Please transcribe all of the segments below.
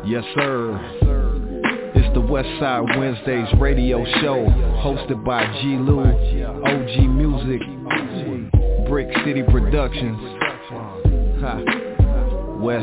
Yes, sir. It's the Westside Wednesdays radio show, hosted by G. Lou, OG Music, Brick City Productions. West.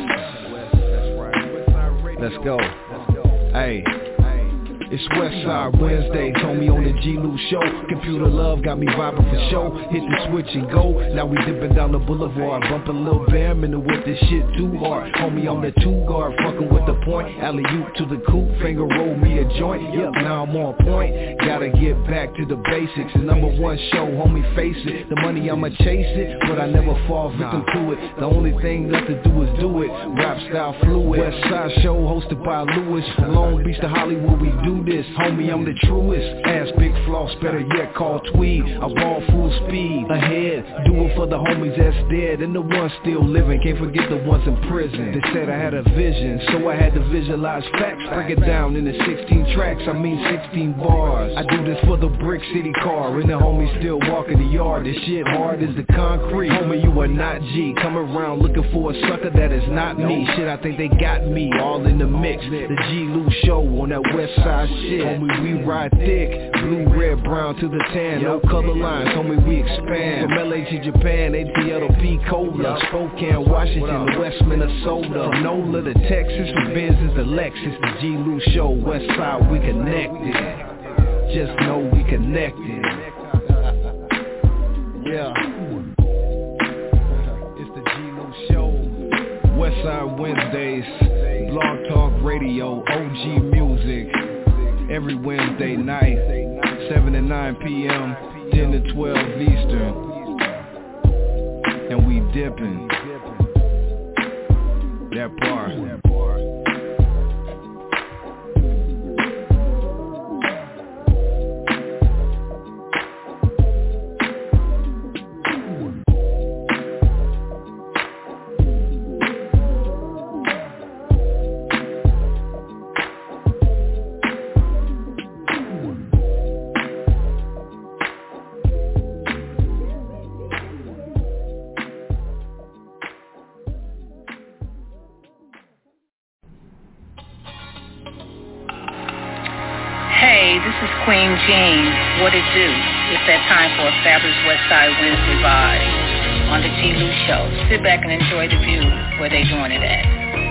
Let's go. Hey. It's Westside Wednesdays, homie, on the G. Lou show. Computer love got me vibing for show. Hit the switch and go. Now we dipping down the boulevard, bumping Lil Bam in the whip. This shit too hard. Homie on the two guard, fucking with the point. Alley-oop to the coupe, finger roll me a joint. Yep, now I'm on point. Gotta get back to the basics. The number one show, homie, face it. The money I'ma chase it, but I never fall victim to it. The only thing left to do is do it. Rap style fluid. Westside show hosted by Lewis. From Long Beach to Hollywood, we do this, homie, I'm the truest. Ass big floss, better yet call Tweed. I ball full speed, ahead. Do it for the homies that's dead and the ones still living. Can't forget the ones in prison. They said I had a vision, so I had to visualize facts. Break it down into 16 tracks, I mean 16 bars. I do this for the Brick City car, and the homies still walking the yard. This shit hard as the concrete. Homie, you are not G. Come around looking for a sucker that is not me. Shit, I think they got me all in the mix. The G. Lou show on that west side shit. Homie, we ride thick, blue, red, brown to the tan, no color lines, homie, we expand. From LA to Japan, ATL to P. Cola, Spokane, Washington, to West Minnesota, from NOLA to Texas, from Benz's to Lexus, the G. Lou show, west side, we connected. Just know we connected. Yeah. It's the G. Lou show. Westside Wednesdays, Blog Talk Radio, OG Music. Every Wednesday night, 7 to 9 p.m., 10 to 12 Eastern. And we dipping. That part. Queen Jean, what it do? It's that time for a fabulous Westside Wednesday vibe on the G. Lou show. Sit back and enjoy the view where they doing it at.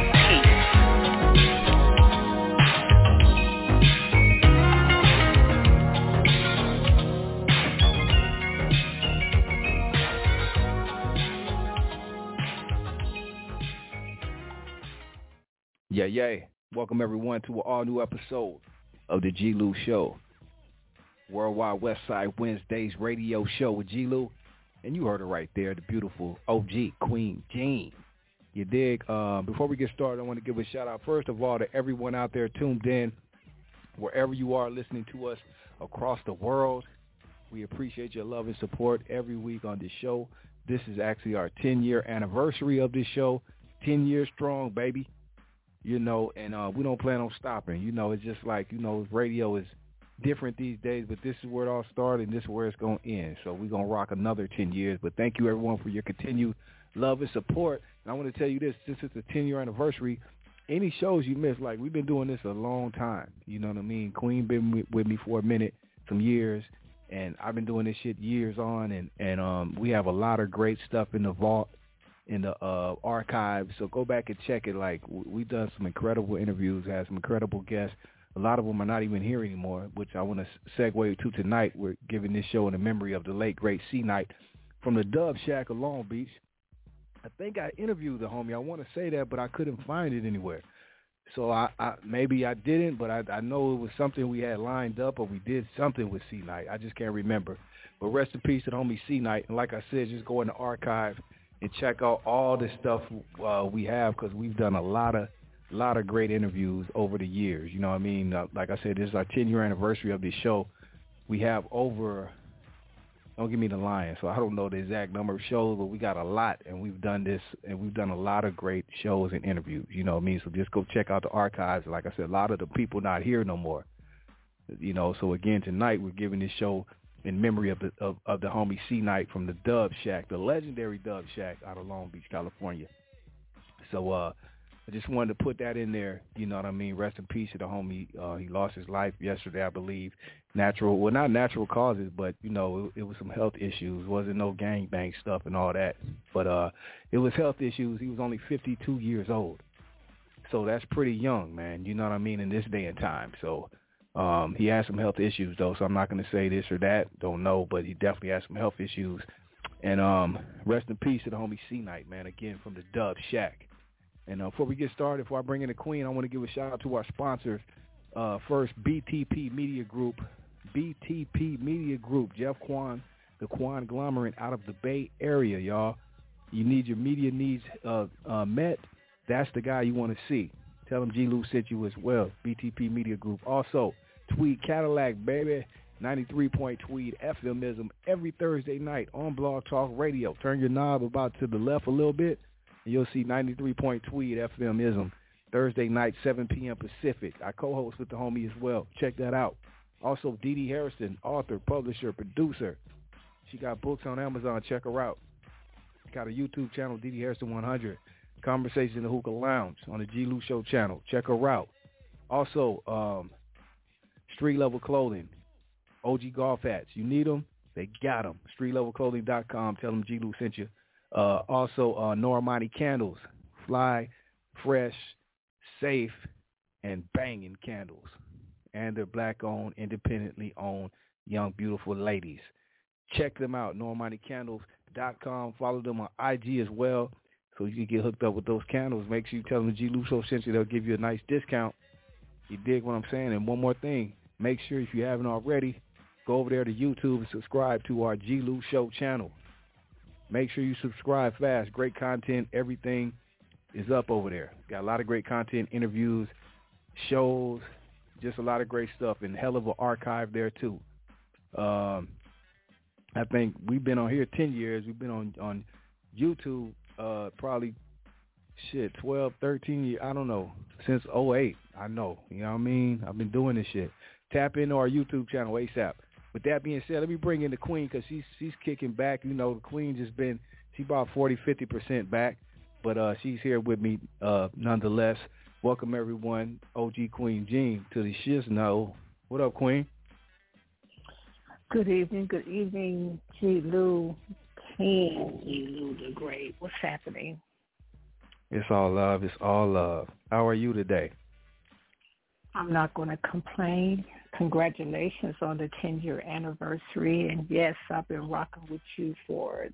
Peace. Yeah. Welcome everyone to an all new episode of the G. Lou show. Worldwide Westside Wednesdays radio show with G. Lou. And you heard it right there, the beautiful OG Queen Jean. You dig? Before we get started, I want to give a shout out first of all to everyone out there tuned in, wherever you are listening to us across the world. We appreciate your love and support every week on this show. This is actually our 10-year anniversary of this show. 10 years strong, baby. You know, and we don't plan on stopping. You know, it's just like, you know, radio is different these days, but this is where it all started, and this is where it's going to end. So we're going to rock another 10 years. But thank you, everyone, for your continued love and support. And I want to tell you this, since it's a 10-year anniversary, any shows you miss, like, we've been doing this a long time. You know what I mean? Queen been with me for a minute, some years, and I've been doing this shit years on, and we have a lot of great stuff in the vault, in the archives. So go back and check it. Like, we've done some incredible interviews, had some incredible guests. A lot of them are not even here anymore, which I want to segue to tonight. We're giving this show in the memory of the late, great C-Night from the Dub Shack of Long Beach. I think I interviewed the homie. I want to say that, but I couldn't find it anywhere. So I maybe I didn't, but I know it was something we had lined up, or we did something with C-Night. I just can't remember. But rest in peace to the homie C-Night. And like I said, just go in the archive and check out all the stuff we have, because we've done a lot of great interviews over the years. You know what I mean? Like I said, this is our 10-year anniversary of this show. We have over, don't give me the line, so I don't know the exact number of shows, but we got a lot, and we've done this, and we've done a lot of great shows and interviews. You know what I mean? So just go check out the archives. Like I said, a lot of the people not here no more. You know, so again, tonight we're giving this show in memory of the homie C-Night from the Dub Shack, the legendary Dub Shack out of Long Beach, California. So I just wanted to put that in there. You know what I mean? Rest in peace to the homie. He lost his life yesterday, I believe. Not natural causes, but, you know, it was some health issues. It wasn't no gangbang stuff and all that. But it was health issues. He was only 52 years old. So that's pretty young, man. You know what I mean? In this day and time. So he has some health issues, though. So I'm not going to say this or that. Don't know. But he definitely has some health issues. And rest in peace to the homie C-Night, man. Again, from the Dub Shack. And before we get started, before I bring in the Queen, I want to give a shout out to our sponsors. First, BTP Media Group. BTP Media Group. Jeff Quan, the Quan-glomerate out of the Bay Area, y'all. You need your media needs met. That's the guy you want to see. Tell him G. Lou sent you as well. BTP Media Group. Also, Tweed Cadillac, baby. 93 Point Tweed FMism every Thursday night on Blog Talk Radio. Turn your knob about to the left a little bit. You'll see 93 Point Tweed FMism Thursday night, 7 p.m. Pacific. I co-host with the homie as well. Check that out. Also, Dee Dee Harrison, author, publisher, producer. She got books on Amazon. Check her out. Got a YouTube channel, Dee Dee Harrison 100. Conversation in the Hookah Lounge on the G. Lou Show channel. Check her out. Also, Street Level Clothing, OG Golf Hats. You need them? They got them. StreetLevelClothing.com. Tell them G. Lou sent you. Also, Normani Candles, fly, fresh, safe, and banging candles. And they're black-owned, independently owned, young, beautiful ladies. Check them out, NormaniCandles.com. Follow them on IG as well so you can get hooked up with those candles. Make sure you tell them the G. Lou Show sent you. They'll give you a nice discount. You dig what I'm saying? And one more thing, make sure if you haven't already, go over there to YouTube and subscribe to our G. Lou Show channel. Make sure you subscribe fast. Great content. Everything is up over there. Got a lot of great content, interviews, shows, just a lot of great stuff, and hell of an archive there, too. I think we've been on here 10 years. We've been on YouTube probably, 12, 13 years. I don't know. Since 2008. I know. You know what I mean? I've been doing this shit. Tap into our YouTube channel ASAP. With that being said, let me bring in the Queen because she's kicking back. You know, the Queen just been, she about 40, 50% back, but she's here with me nonetheless. Welcome, everyone, OG Queen Jean to the Shizno. What up, Queen? Good evening, G. Lou, King G. Lou the Great. What's happening? It's all love. It's all love. How are you today? I'm not going to complain. Congratulations on the 10-year anniversary. And, yes, I've been rocking with you for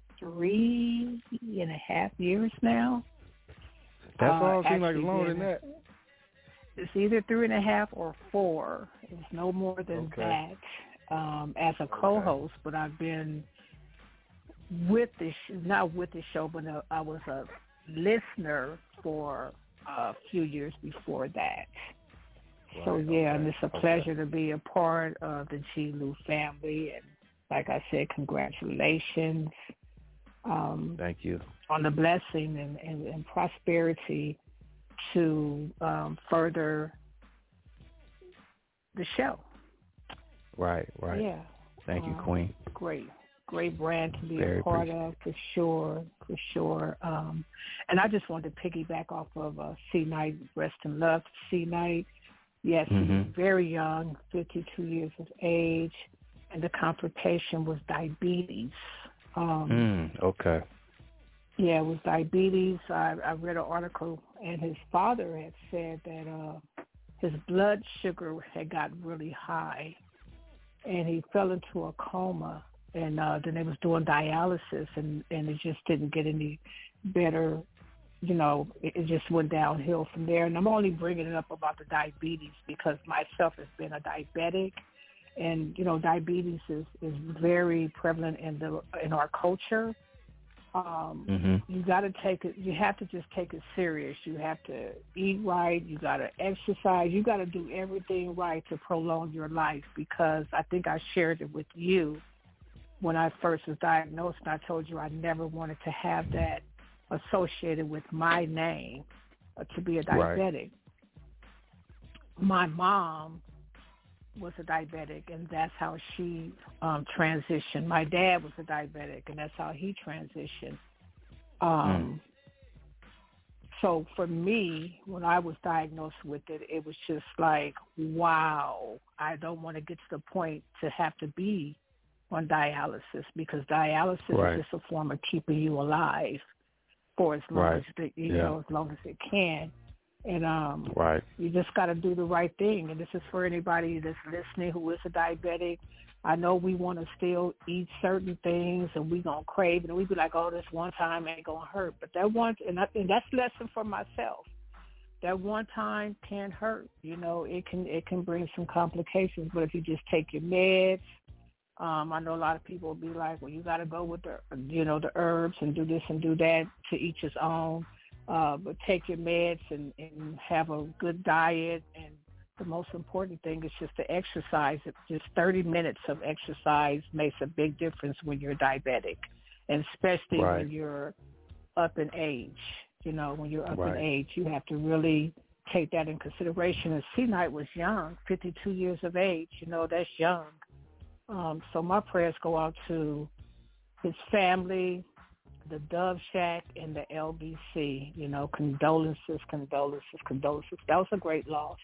3.5 years now. That's all seems like longer than that. It's either 3.5 or 4. It's no more than that as a co-host. But I've been with the not with the show, but I was a listener for a few years before that. Right, so, yeah, and it's a pleasure to be a part of the G. Lou family. And like I said, congratulations. Thank you. On the blessing and prosperity to further the show. Right. Yeah. Thank you, Queen. Great brand to be a part of, for sure. And I just wanted to piggyback off of C-Night, rest in love, C-Night. Yes, he was very young, 52 years of age, and the complication was diabetes. Okay. Yeah, it was diabetes. I read an article, and his father had said that his blood sugar had gotten really high, and he fell into a coma, and then they was doing dialysis, and it just didn't get any better. You know, it just went downhill from there. And I'm only bringing it up about the diabetes because myself has been a diabetic. And, you know, diabetes is very prevalent in our culture. You got to take it. You have to just take it serious. You have to eat right. You got to exercise. You got to do everything right to prolong your life, because I think I shared it with you when I first was diagnosed, and I told you I never wanted to have that associated with my name to be a diabetic. Right. My mom was a diabetic, and that's how she transitioned. My dad was a diabetic, and that's how he transitioned. So for me, when I was diagnosed with it, it was just like, wow, I don't want to get to the point to have to be on dialysis, because dialysis is just a form of keeping you alive for as long as as long as it can. And you just got to do the right thing. And this is for anybody that's listening who is a diabetic. I know we want to still eat certain things, and we gonna crave it, and we be like, oh, this one time ain't gonna hurt. But that one, and that's a lesson for myself. That one time can hurt. You know, it can bring some complications. But if you just take your meds, I know a lot of people will be like, well, you got to go with the herbs and do this and do that, to each his own. But take your meds and have a good diet, and the most important thing is just to exercise. Just 30 minutes of exercise makes a big difference when you're diabetic, and especially when you're up in age. You know, when you're up in age, you have to really take that in consideration. And C-Night was young, 52 years of age. You know, that's young. So my prayers go out to his family, the Dove Shack, and the LBC. You know, condolences. That was a great loss.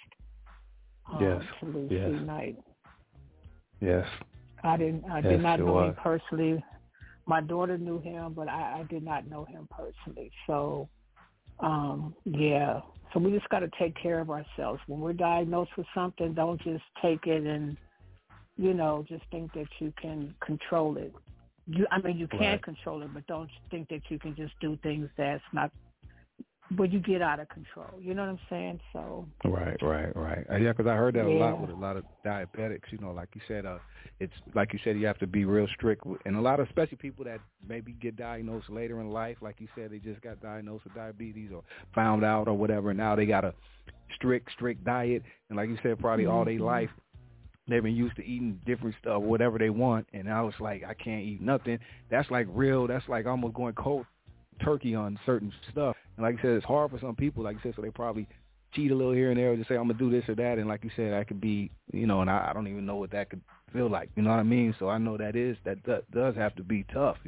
To lose C-Night. Yes. I did not know him personally. My daughter knew him, but I did not know him personally. So, So we just got to take care of ourselves. When we're diagnosed with something, don't just take it and, just think that you can control it. You can control it, but don't think that you can just do things that's not, where you get out of control. You know what I'm saying? So Right. Yeah, because I heard that a lot with a lot of diabetics. You know, like you said, it's like you said, you have to be real strict, and a lot of, especially people that maybe get diagnosed later in life, like you said, they just got diagnosed with diabetes or found out or whatever, and now they got a strict diet, and like you said, probably all their life they've been used to eating different stuff, whatever they want, and now it's like, I can't eat nothing. That's like almost going cold turkey on certain stuff. And like you said, it's hard for some people, like you said, so they probably cheat a little here and there, or just say, I'm going to do this or that. And like you said, that could be, and I don't even know what that could feel like. You know what I mean? So I know that does have to be tough,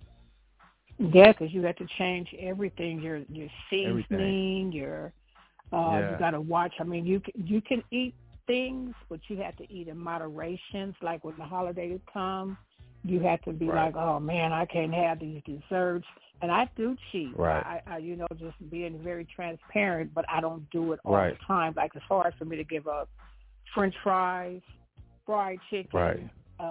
Yeah, because you have to change everything, your seasoning, you got to watch. I mean, you can eat things, but you have to eat in moderation. Like when the holidays come, you have to be like, oh man, I can't have these desserts. And I do cheat. I just being very transparent, but I don't do it all the time. Like, it's hard for me to give up French fries, fried chicken.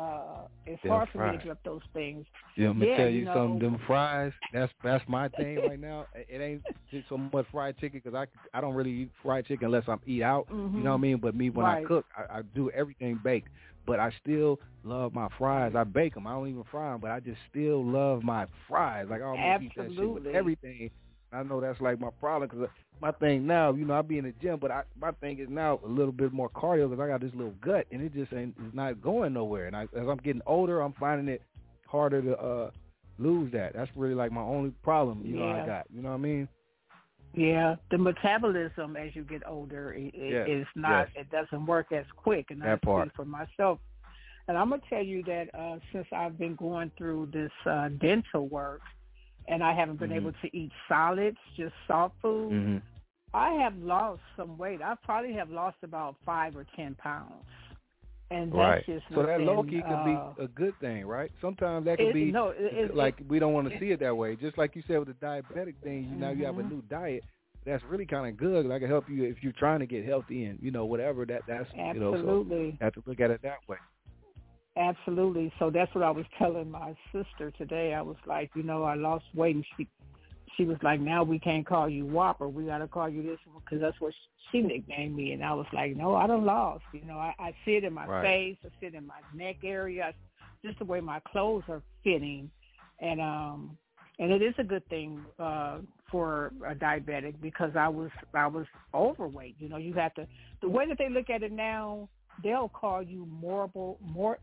It's hard for me to give up those things. Yeah, I'm gonna tell you something. Them fries, that's my thing right now. It ain't just so much fried chicken, because I don't really eat fried chicken unless I'm eat out. You know what I mean? But me, when I cook, I do everything baked. But I still love my fries. I bake them. I don't even fry them, but I just still love my fries. Like, I almost eat that shit with everything. I know that's like my problem, because my thing now, I be in the gym, but my thing is now a little bit more cardio, because I got this little gut, and it just it's not going nowhere. And as I'm getting older, I'm finding it harder to lose that. That's really like my only problem, I got. You know what I mean? Yeah, the metabolism as you get older is not. It doesn't work as quick, and that's part for myself. And I'm gonna tell you that since I've been going through this dental work, and I haven't been able to eat solids, just soft food, I have lost some weight. I probably have lost about 5 or 10 pounds. And that's just so that low-key could be a good thing, right? Sometimes that could be we don't want to see it that way. Just like you said with the diabetic thing, now you have a new diet. That's really kind of good. That can help you if you're trying to get healthy and, whatever that's, Absolutely. So you have to look at it that way. Absolutely. So that's what I was telling my sister today. I was like, I lost weight, and she was like, now we can't call you Whopper. We got to call you this, because that's what she nicknamed me. And I was like, no, I done lost. I see it in my face. I see it in my neck area, just the way my clothes are fitting. And it is a good thing for a diabetic, because I was overweight. You have to, the way that they look at it now, they'll call you moral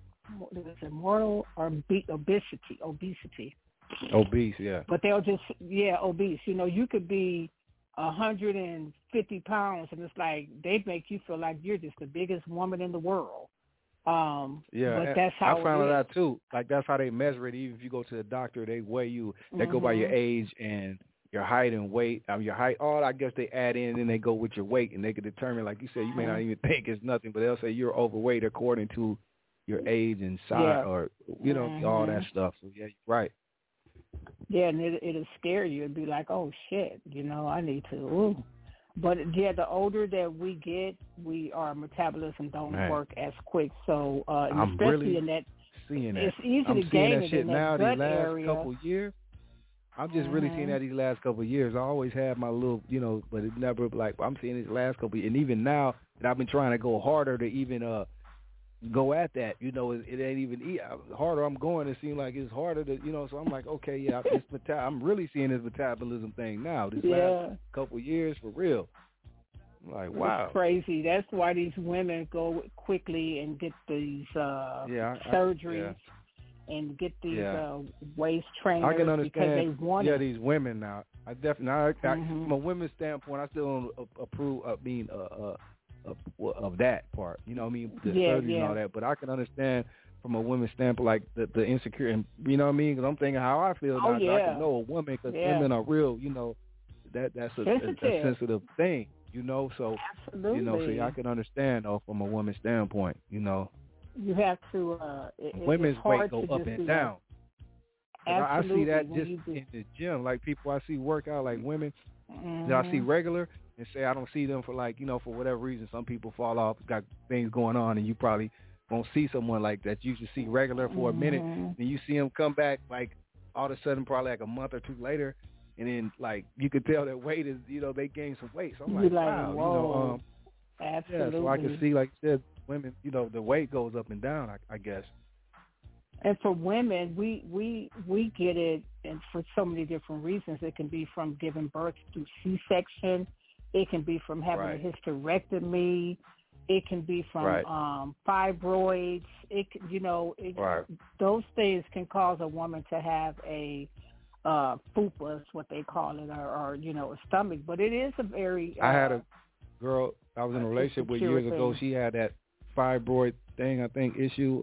or obesity. Obese, yeah. But they'll just, obese. You could be 150 pounds, and it's like they make you feel like you're just the biggest woman in the world. But that's how I found out too. Like, that's how they measure it. Even if you go to the doctor, they weigh you. They go by your age and your height and weight. Your height, all I guess they add in, and they go with your weight, and they can determine, like you said, you may not even think it's nothing, but they'll say you're overweight according to your age and size, or all that stuff. So yeah, you're right. Yeah, and it'll scare you. It'd be like, oh shit, I need to. Ooh. But yeah, the older that we get, our metabolism don't work as quick. So especially really in that, seeing that. It's easy I'm to gain that it shit in that now. gut These last area. couple years, I'm just really seeing that these last couple of years. I always had my little, but it never I'm seeing these last couple of years. And even now that I've been trying to go harder to even go at that, it ain't even harder I'm going. It seems like it's harder to, so I'm like, okay, yeah, I'm really seeing this metabolism thing now. This last couple of years, for real. I'm like, wow. It's crazy. That's why these women go quickly and get these surgeries. And get these waist trainers. I can understand. Because they want these women now. I definitely, from a women's standpoint, I still don't approve of that part. You know what I mean? The surgery and all that. But I can understand from a women's standpoint, like the insecure, and you know what I mean? Because I'm thinking how I feel now. I can know a woman, because women are real. That's a sensitive thing. So absolutely. So I can understand from a woman's standpoint. You have to. Women's weight go up and down. I see that just in the gym, like people I see work out, like women that I see regular, and say I don't see them for for whatever reason. Some people fall off, got things going on, and you probably won't see someone like that. You should see regular for a minute, and you see them come back like all of a sudden, probably like a month or two later, and then like you could tell that weight is, they gain some weight. So I'm like, wow, whoa. Absolutely. Yeah, so I can see, like you said, women, the weight goes up and down, I guess. And for women, we get it, and for so many different reasons. It can be from giving birth through C-section. It can be from having a hysterectomy. It can be from fibroids. Those things can cause a woman to have a fupa, is what they call it, or a stomach. But it is a very I had a girl I was in a relationship with years ago. She had that fibroid thing, I think, issue.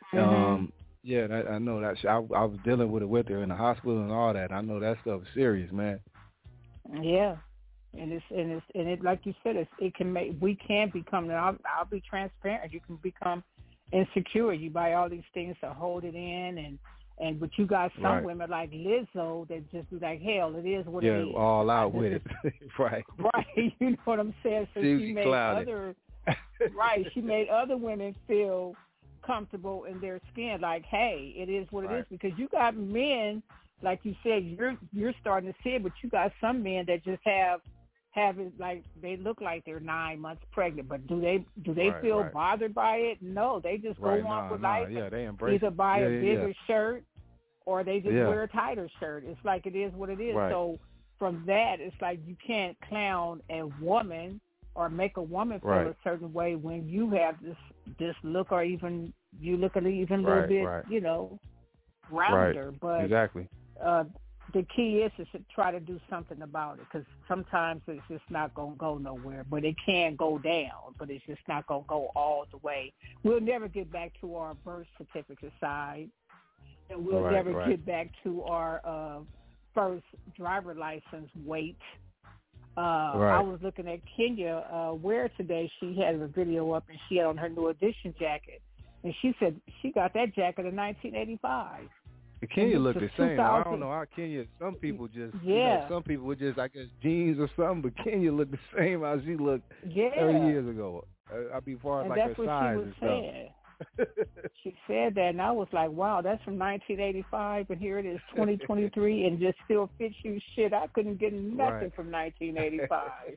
I know that. I was dealing with it with her in the hospital and all that. I know that stuff is serious, man. Yeah, and it like you said, we can become. And I'll be transparent. You can become insecure. You buy all these things to hold it in, but you got some women like Lizzo that just be like, hell, it is what it is. Yeah, all out with it. Right. You know what I'm saying? So she made other she made other women feel comfortable in their skin, like, hey, it is what it is, because you got men, like you said, you're starting to see it, but you got some men that just have it like they look like they're 9 months pregnant, but do they feel bothered by it? No, they just go on with life. Yeah, they embrace either buy a bigger shirt or they just wear a tighter shirt. It's like it is what it is. So from that, it's like you can't clown a woman or make a woman feel a certain way when you have this look, or even you look a little bit, rounder. But exactly. The key is to try to do something about it, because sometimes it's just not going to go nowhere. But it can go down, but it's just not going to go all the way. We'll never get back to our birth certificate side, and we'll never get back to our first driver license weight. I was looking at Kenya Ware today. She had a video up, and she had on her New Edition jacket, and she said she got that jacket in 1985. Kenya looked the same. I don't know how Kenya. Some people just, some people would just, I guess, jeans or something. But Kenya looked the same as she looked 30 years ago. I'd be far as like her size and stuff. She said that, and I was like, wow, that's from 1985, and here it is 2023, and just still fits you shit. I couldn't get nothing from 1985.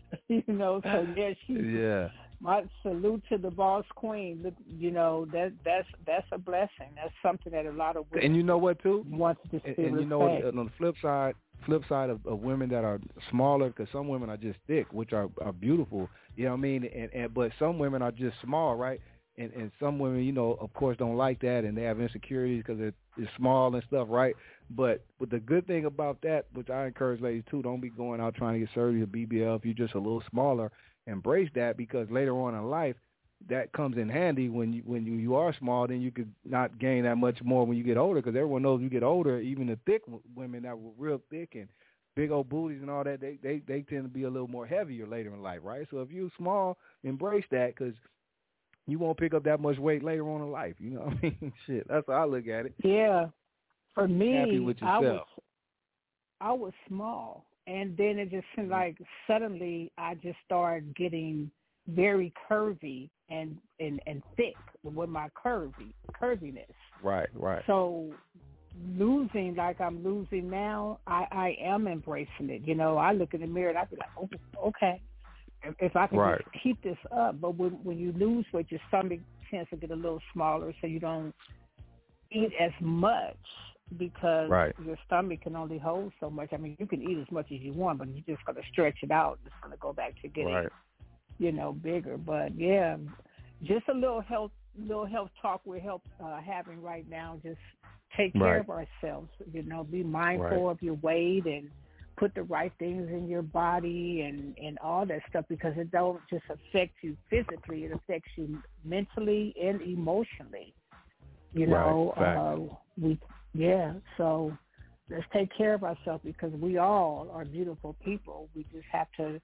So my salute to the boss queen. That's a blessing. That's something that a lot of women, and you know what too, wants to still and you know what, on the flip side of women that are smaller, because some women are just thick, which are beautiful, you know what I mean, and but some women are just small, right? And some women, of course, don't like that, and they have insecurities because it's small and stuff, right? But the good thing about that, which I encourage ladies too, don't be going out trying to get surgery or BBL if you're just a little smaller. Embrace that, because later on in life, that comes in handy when you are small. Then you could not gain that much more when you get older, because everyone knows you get older, even the thick women that were real thick and big old booties and all that, they tend to be a little more heavier later in life, right? So if you're small, embrace that because you won't pick up that much weight later on in life. You know what I mean? Shit, that's how I look at it. Yeah. For me, happy with yourself. I was small, and then it just seemed like suddenly I just started getting very curvy and thick with my curviness. Right. So losing like I'm losing now, I am embracing it. You know, I look in the mirror and I be like, oh, okay, if I can just keep this up. But when you lose weight, your stomach tends to get a little smaller, so you don't eat as much because your stomach can only hold so much. I mean, you can eat as much as you want, but you're just going to stretch it out. It's going to go back to getting, bigger. But yeah, just a little health talk we're having right now. Just take care of ourselves. You know, be mindful of your weight and put the right things in your body and all that stuff, because it don't just affect you physically. It affects you mentally and emotionally. You know, so let's take care of ourselves because we all are beautiful people. We just have to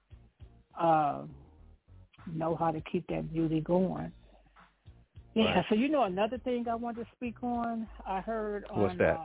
know how to keep that beauty going. Yeah, so another thing I want to speak on, I heard on what's that?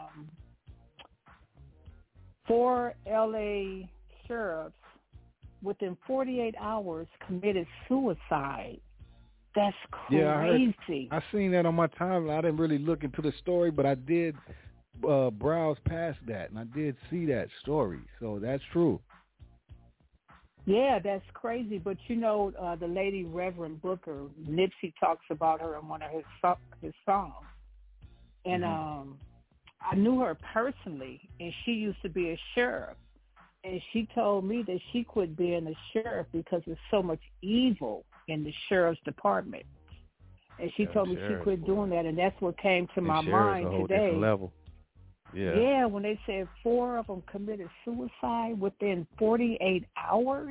4 LA sheriffs within 48 hours committed suicide. That's crazy. Yeah, I seen that on my timeline. I didn't really look into the story, but I did browse past that, and I did see that story. So that's true. Yeah, that's crazy. But the lady Reverend Booker, Nipsey talks about her in one of his songs, and I knew her personally, and she used to be a sheriff, and she told me that she quit being a sheriff because there's so much evil in the sheriff's department, and she told me she quit doing that, and that's what came to my mind today. Level. Yeah, when they said 4 of them committed suicide within 48 hours.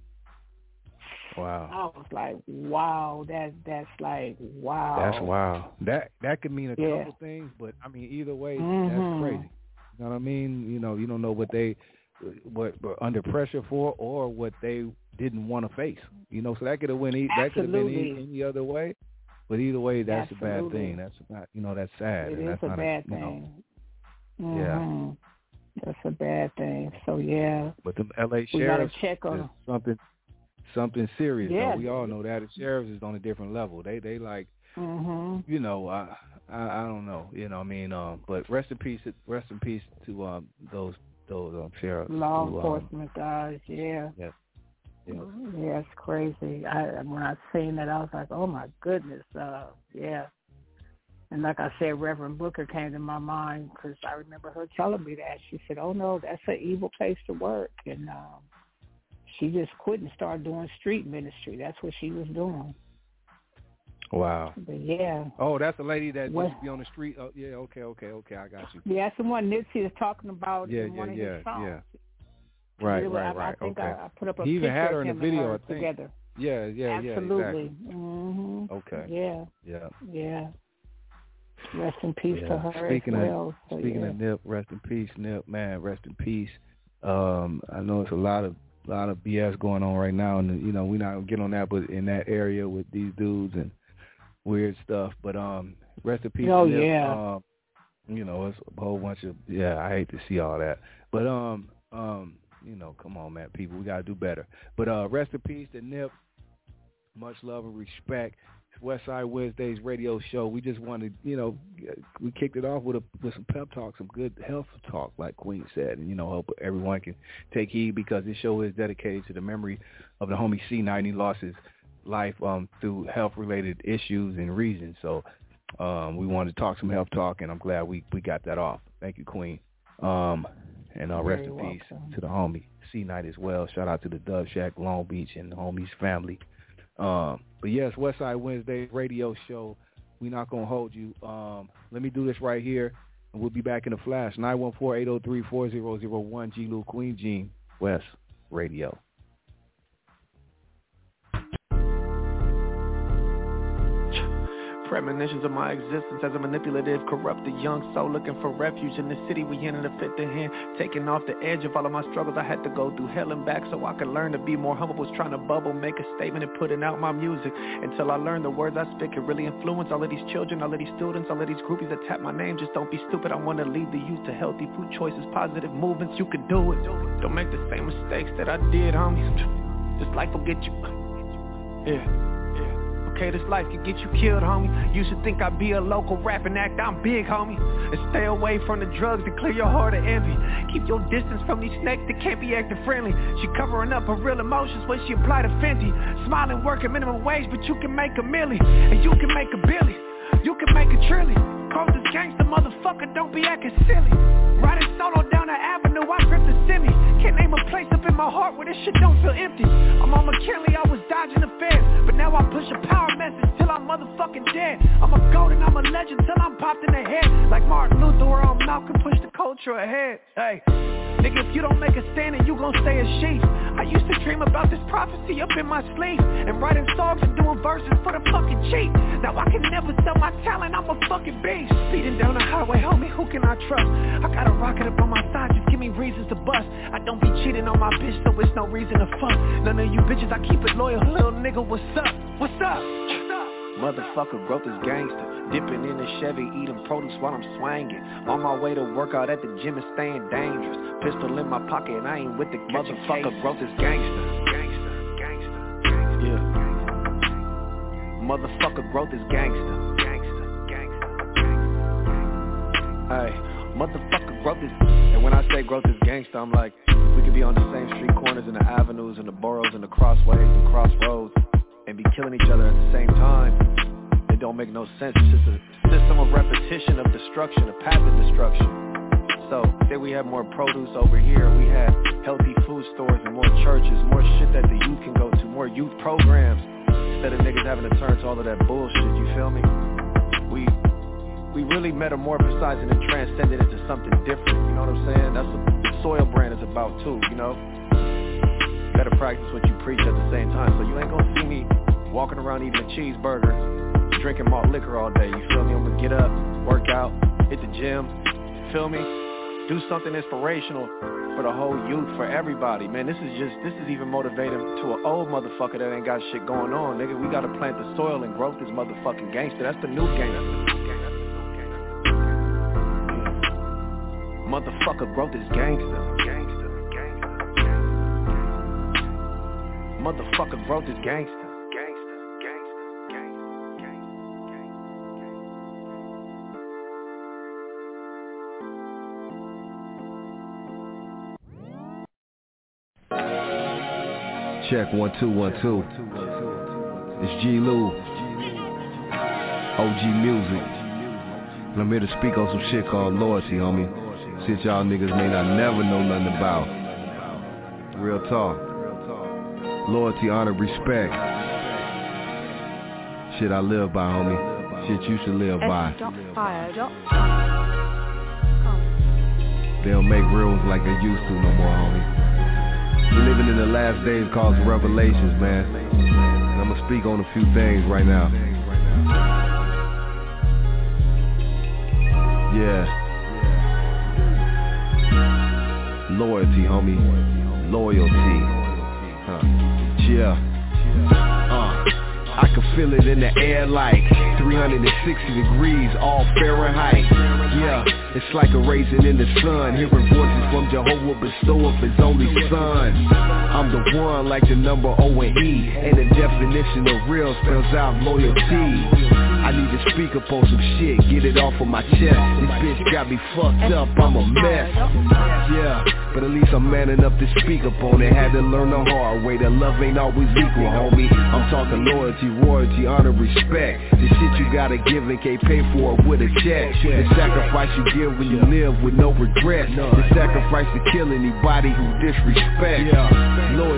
Wow. I was like, wow, that's like, wow. That's wow. That could mean a couple things, but I mean, either way, that's crazy. You know what I mean? You don't know what were under pressure for or what they didn't want to face. So that could have that could have been any other way. But either way, that's a bad thing. That's that's sad. It and is that's a bad thing. Yeah. That's a bad thing. So yeah. But the LA sheriffs check on something serious. Yeah, we all know that the sheriffs is on a different level. They like I don't know. I mean, but rest in peace to those sheriffs. Law enforcement guys, yeah. Yes. Yeah, it's crazy. When I seen that, I was like, oh my goodness, yeah. And like I said, Reverend Booker came to my mind because I remember her telling me that. She said, oh no, that's an evil place to work. And she just quit and started doing street ministry. That's what she was doing. Wow. But yeah. Oh, that's a lady that used to be on the street. Oh, yeah, okay, I got you. Yeah, that's the one Nipsey is talking about in one of his songs. Yeah. Right. I think I put up a he picture even had her of in him the video, and her I think. Together. Yeah, absolutely. Exactly. Mm-hmm. Okay. Yeah. Rest in peace to her as well. Speaking of Nip, rest in peace, Nip. Man, rest in peace. I know it's a lot of BS going on right now, and we're not gonna get on that, but in that area with these dudes and weird stuff. But rest in peace, Nip. Yeah. It's a whole bunch of I hate to see all that, but come on, man, people, we gotta do better. But rest in peace to Nip. Much love and respect. Westside Wednesdays radio show. We just wanted, we kicked it off with some pep talk, some good health talk, like Queen said, and hope everyone can take heed because this show is dedicated to the memory of the homie C90. He lost his life through health-related issues and reasons. So we wanted to talk some health talk, and I'm glad we got that off. Thank you, Queen. And rest in peace to the homie C90 as well. Shout out to the Dub Shack, Long Beach, and the homie's family. But yes, Westside Wednesday radio show. We're not going to hold you. Let me do this right here, and we'll be back in a flash. 914-803-4001, G. Lou Queen Jean, West Radio. premonitions of my existence as a manipulative, corrupted young soul looking for refuge in the city we in a fit to hand. Taking off the edge of all of my struggles, I had to go through hell and back so I could learn to be more humble. Was trying to bubble, make a statement and putting out my music until I learned the words I speak can really influence all of these children, all of these students, all of these groupies that tap my name. Just don't be stupid. I want to lead the youth to healthy food choices, positive movements. You can do it. Don't make the same mistakes that I did, homie. This life will get you. Yeah. Okay, this life can get you killed, homie. You should think I'd be a local rapping act. I'm big, homie. And stay away from the drugs and clear your heart of envy. Keep your distance from these snakes that can't be acting friendly. She covering up her real emotions when she applied to Fenty. Smiling, working minimum wage, but you can make a milli. And you can make a billy. You can make a trillion. Quote this gangster motherfucker, don't be acting silly. Riding solo down the avenue, I grip the semi. Can't name a place up in my heart where this shit don't feel empty. I'm on McKinley, I was dodging the feds, but now I push a power message till I'm motherfucking dead. I'm a goat and I'm a legend till I'm popped in the head. Like Martin Luther or I'm Malcolm, push the culture ahead. Hey, nigga, if you don't make a stand and you gon' stay a sheep. I used to dream about this prophecy up in my sleeve, and writing songs and doing verses for the fucking cheap. Now I can never sell my talent, I'm a fucking beast. Speeding down the highway, homie, who can I trust? I got a rocket up on my side, just give me reasons to bust. I don't be cheating on my bitch, so it's no reason to fuck. None of you bitches, I keep it loyal, little nigga, what's up? What's up? Motherfucker, growth is gangster. Dipping in the Chevy, eating produce while I'm swanging. On my way to work out at the gym and staying dangerous. Pistol in my pocket and I ain't with the motherfucker, growth is gangster. Yeah. Motherfucker, growth is gangster. Hey, motherfucker, growth is. And when I say growth is gangster, I'm like, we could be on the same street corners and the avenues and the boroughs and the crossways and crossroads and be killing each other at the same time. It don't make no sense. It's just a system of repetition of destruction, a path of destruction. So, say we have more produce over here, we have healthy food stores and more churches, more shit that the youth can go to, more youth programs, instead of niggas having to turn to all of that bullshit, you feel me? We really metamorphosizing and transcending into something different, you know what I'm saying? That's what the Soil brand is about too, you know? You gotta practice what you preach at the same time, so you ain't gonna see me walking around eating a cheeseburger, drinking malt liquor all day, you feel me? I'm gonna get up, work out, hit the gym, you feel me? Do something inspirational for the whole youth, for everybody. Man, this is even motivating to an old motherfucker that ain't got shit going on. Nigga, we gotta plant the soil and growth is motherfucking gangster. That's the new gangster. Motherfucker, growth is gangster. Motherfucker, growth is gangster. Check 1 2 1 2. It's G Lou, OG Music, and I'm here to speak on some shit called loyalty, homie. Shit y'all niggas may not never know nothing about. Real talk. Loyalty, honor, respect. Shit I live by, homie. Shit you should live by. They don't make real ones like they used to no more, homie. We're living in the last days called revelations, man. And I'm gonna speak on a few things right now. Yeah. Loyalty, homie. Loyalty. Yeah. I can feel it in the air like 360 degrees, all Fahrenheit. Yeah, it's like a raisin in the sun, hearing voices from Jehovah bestow up his only son. I'm the one like the number O and E, and the definition of real spells out loyalty. I need to speak up on some shit, get it off of my chest. This bitch got me fucked up, I'm a mess. Yeah, but at least I'm manning up to speak up on it. Had to learn the hard way, that love ain't always equal, homie. I'm talking loyalty, royalty, honor, respect. The shit you gotta give and can't pay for it with a check. The sacrifice you give when you live with no regrets. The sacrifice to kill anybody who disrespects. Loyalty is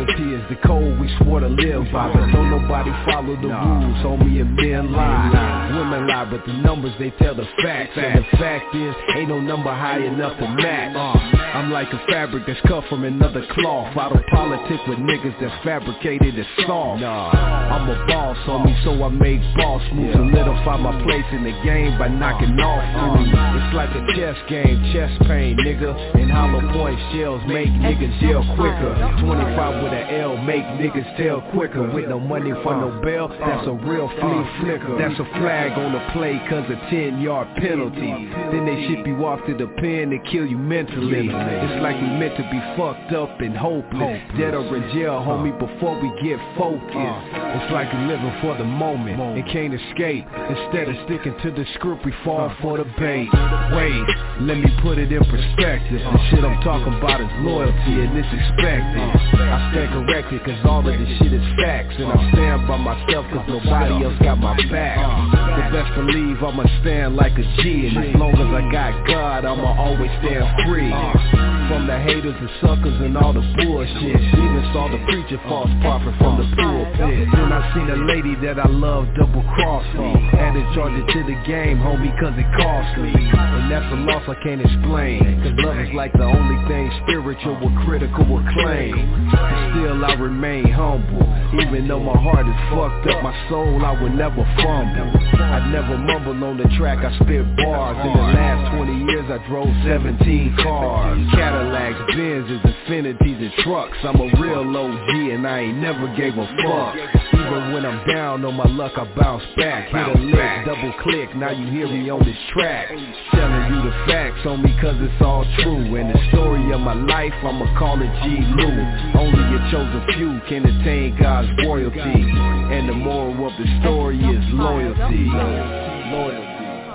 is the code we swore to live by, but don't nobody follow the rules, homie, and men lie. Women lie, but the numbers, they tell the facts. And the fact is, ain't no number high enough to match. I'm like a fabric that's cut from another cloth. I don't politic with niggas that's fabricated as soft. I'm a boss, homie, so I make boss moves. Solidify my place in the game by knocking off moves. It's like a chess game, chest pain, nigga. And hollow point shells make niggas yell quicker. 25 with an L make niggas tell quicker. With no money for no bail, that's a real flea flicker. That's a flag on the play cause a 10-yard penalty. Then they ship you off to the pen and kill you mentally. It's like we meant to be fucked up and hopeless. Dead or in jail, homie, before we get focused. It's like we living for the moment and can't escape. Instead of sticking to the script, we fall for the bait. Wait, let me put it in perspective. The shit I'm talking about is loyalty and it's expected. I stand corrected cause all of this shit is facts. And I stand by myself cause nobody else got my back. The best believe I'ma stand like a G. And as long as I got God, I'ma always stand free. From the haters and suckers and all the bullshit. Even saw the preacher false prophet from the pulpit. Then I seen a lady that I love double cross me. Had to charge it to the game, homie, cause it cost me. And that's a loss I can't explain. Cause love is like the only thing spiritual with critical acclaim. But still I remain humble. Even though my heart is fucked up, my soul I would never fumble. I never mumble on the track, I spit bars. In the last 20 years I drove 17 cars. Cadillacs, Benzes, Infinities, and trucks. I'm a real OG and I ain't never gave a fuck. Even when I'm down on my luck, I bounce back. Hit a lick, double click, now you hear me on this track. Telling you the facts on me cause it's all true. And the story of my life, I'ma call it G. Lou. Only a chosen few can attain God's royalty. And the moral of the story is loyalty. Loyalty.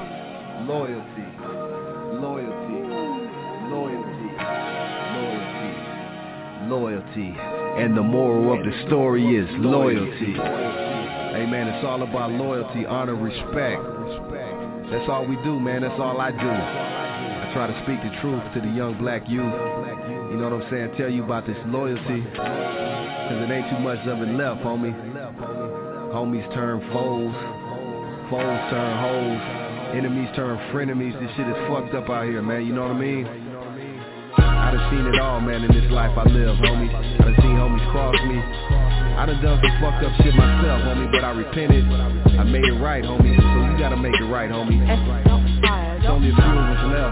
Loyalty. Loyalty. Loyalty. Loyalty. Loyalty. And the moral of the story is loyalty. Hey man, it's all about loyalty, honor, respect. That's all we do, man. That's all I do. I try to speak the truth to the young black youth. You know what I'm saying? Tell you about this loyalty. Cause it ain't too much of it left, homie. Homies turn foes. Foes turn hoes. Enemies turn frenemies. This shit is fucked up out here, man. You know what I mean? I done seen it all, man, in this life I live, homie. I done seen homies cross me. I done some fucked up shit myself, homie, but I repented. I made it right, homie. So you gotta make it right, homie. It's only a few of us left.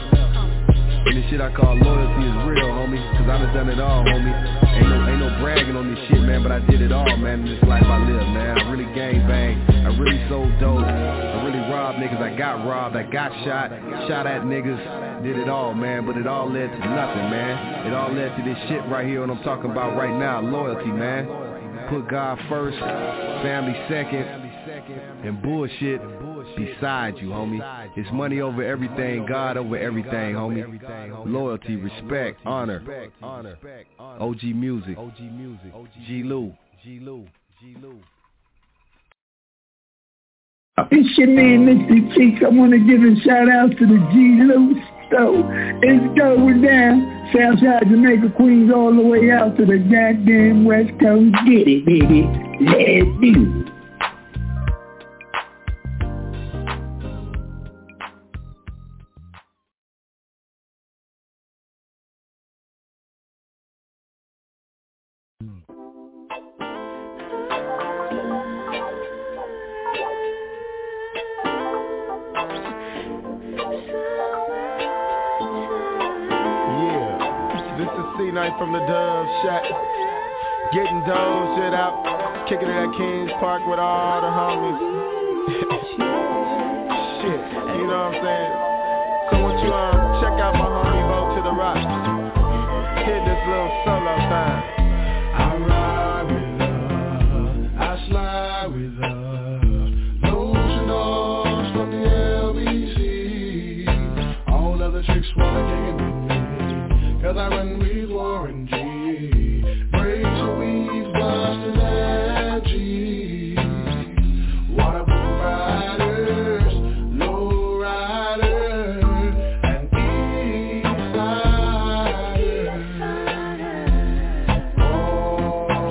And this shit I call loyalty is real, homie. Cause I done it all, homie. Ain't no bragging on this shit, man, but I did it all, man, in this life I live, man. I really gang bang. I really sold dope. I really robbed niggas. I got robbed. I got shot at niggas. Did it all, man, but it all led to nothing, man. It all led to this shit right here, what I'm talking about right now, loyalty, man. Put God first, family second, and bullshit beside you, homie. It's money over everything, God over everything, homie. Loyalty, respect, honor. OG music. G. Lou. It's your man, Mr. Cheeks. I want to give a shout out to the G. Lou Show. It's going down. Southside Jamaica, Queens, all the way out to the goddamn West Coast. Get it, baby. Let's do it. From the Dove Shack, getting dough, shit out, kicking it at Kings Park with all the homies. Shit, you know what I'm saying? So once you check out my homie Bo to the Rock, hit this little solo time. I ride with her, I slide with her, lotion doors from the LBC. All other chicks wanna dig it with me, cause I run with Warren G. Razor weaves, busters and G's. Waterproof riders, low riders, and east sliders. Oh,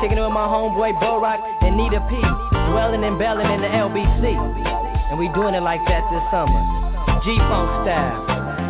Kicking it with my homeboy Bo Rock and Nita P. Dwelling and belling in the LBC. And we doing it like that this summer. G-Funk style.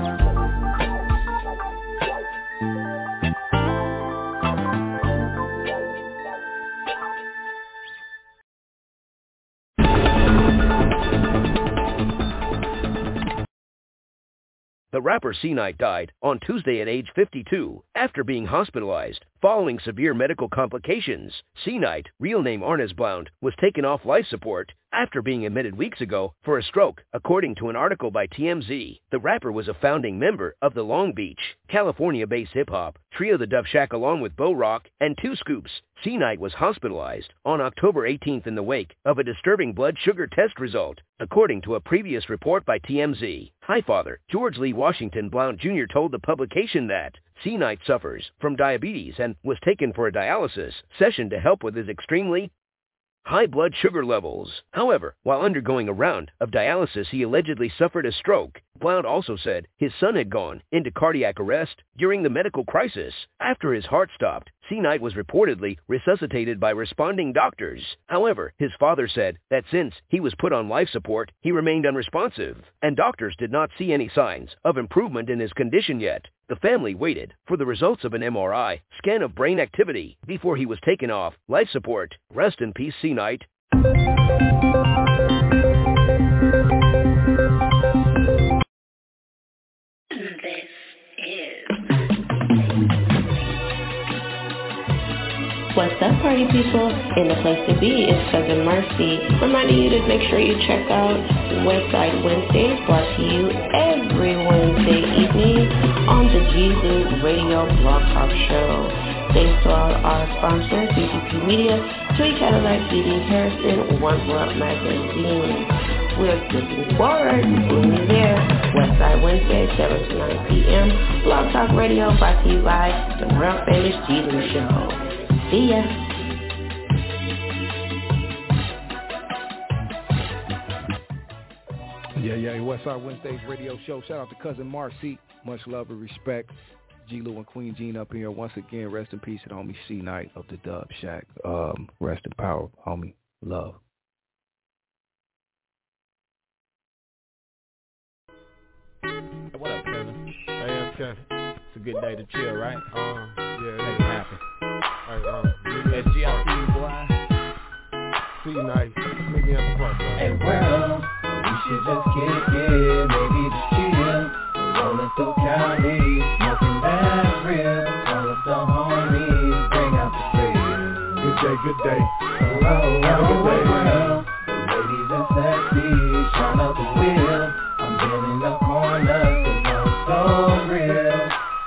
The rapper C-Night died on Tuesday at age 52 after being hospitalized following severe medical complications. C-Night, real name Arnes Blount, was taken off life support after being admitted weeks ago for a stroke, according to an article by TMZ. The rapper was a founding member of the Long Beach, California-based hip-hop trio The Dub Shack along with Bo Rock and Two Scoops. C-Night was hospitalized on October 18th in the wake of a disturbing blood sugar test result, according to a previous report by TMZ. Highfather George Lee Washington Blount Jr. told the publication that C-Night suffers from diabetes and was taken for a dialysis session to help with his extremely high blood sugar levels. However, while undergoing a round of dialysis, he allegedly suffered a stroke. Blount also said his son had gone into cardiac arrest during the medical crisis. After his heart stopped, C-Night was reportedly resuscitated by responding doctors. However, his father said that since he was put on life support, he remained unresponsive, and doctors did not see any signs of improvement in his condition yet. The family waited for the results of an MRI scan of brain activity before he was taken off life support. Rest in peace, C-Night. What's up, party people? And the place to be is Cousin Mercy. Reminding you to make sure you check out Westside Wednesdays, brought to you every Wednesday evening on the G-Loop Radio Blog Talk Show. Thanks to all our sponsors, BGP Media, Tweet Cadillac, BD Harrison, One World Magazine. We're looking forward to seeing you there. Westside Wednesday, 7 to 9 p.m. Blog Talk Radio, brought to you by the world famous G-Loop Show. See ya. Yeah, Westside Wednesdays radio show. Shout out to Cousin Marcy. Much love and respect. G-Lou and Queen Jean up here. Once again, rest in peace to homie C-Night of the Dub Shack. Rest in power, homie. Love. What up, Kevin? Hey, I'm Kevin. It's a good day to chill, right? Yeah, make it happen. SG, I see you, boy. C-Night. Meet me at the front, bro. Hey, world, we should just kick it, maybe just chill. Rolling through Cali, smoking that real. Call up the homies, bring out the thrill. Good day. Hello, have a good day, world. The ladies are sexy, shine up the wheel. I'm bending the corner, cause I'm so real.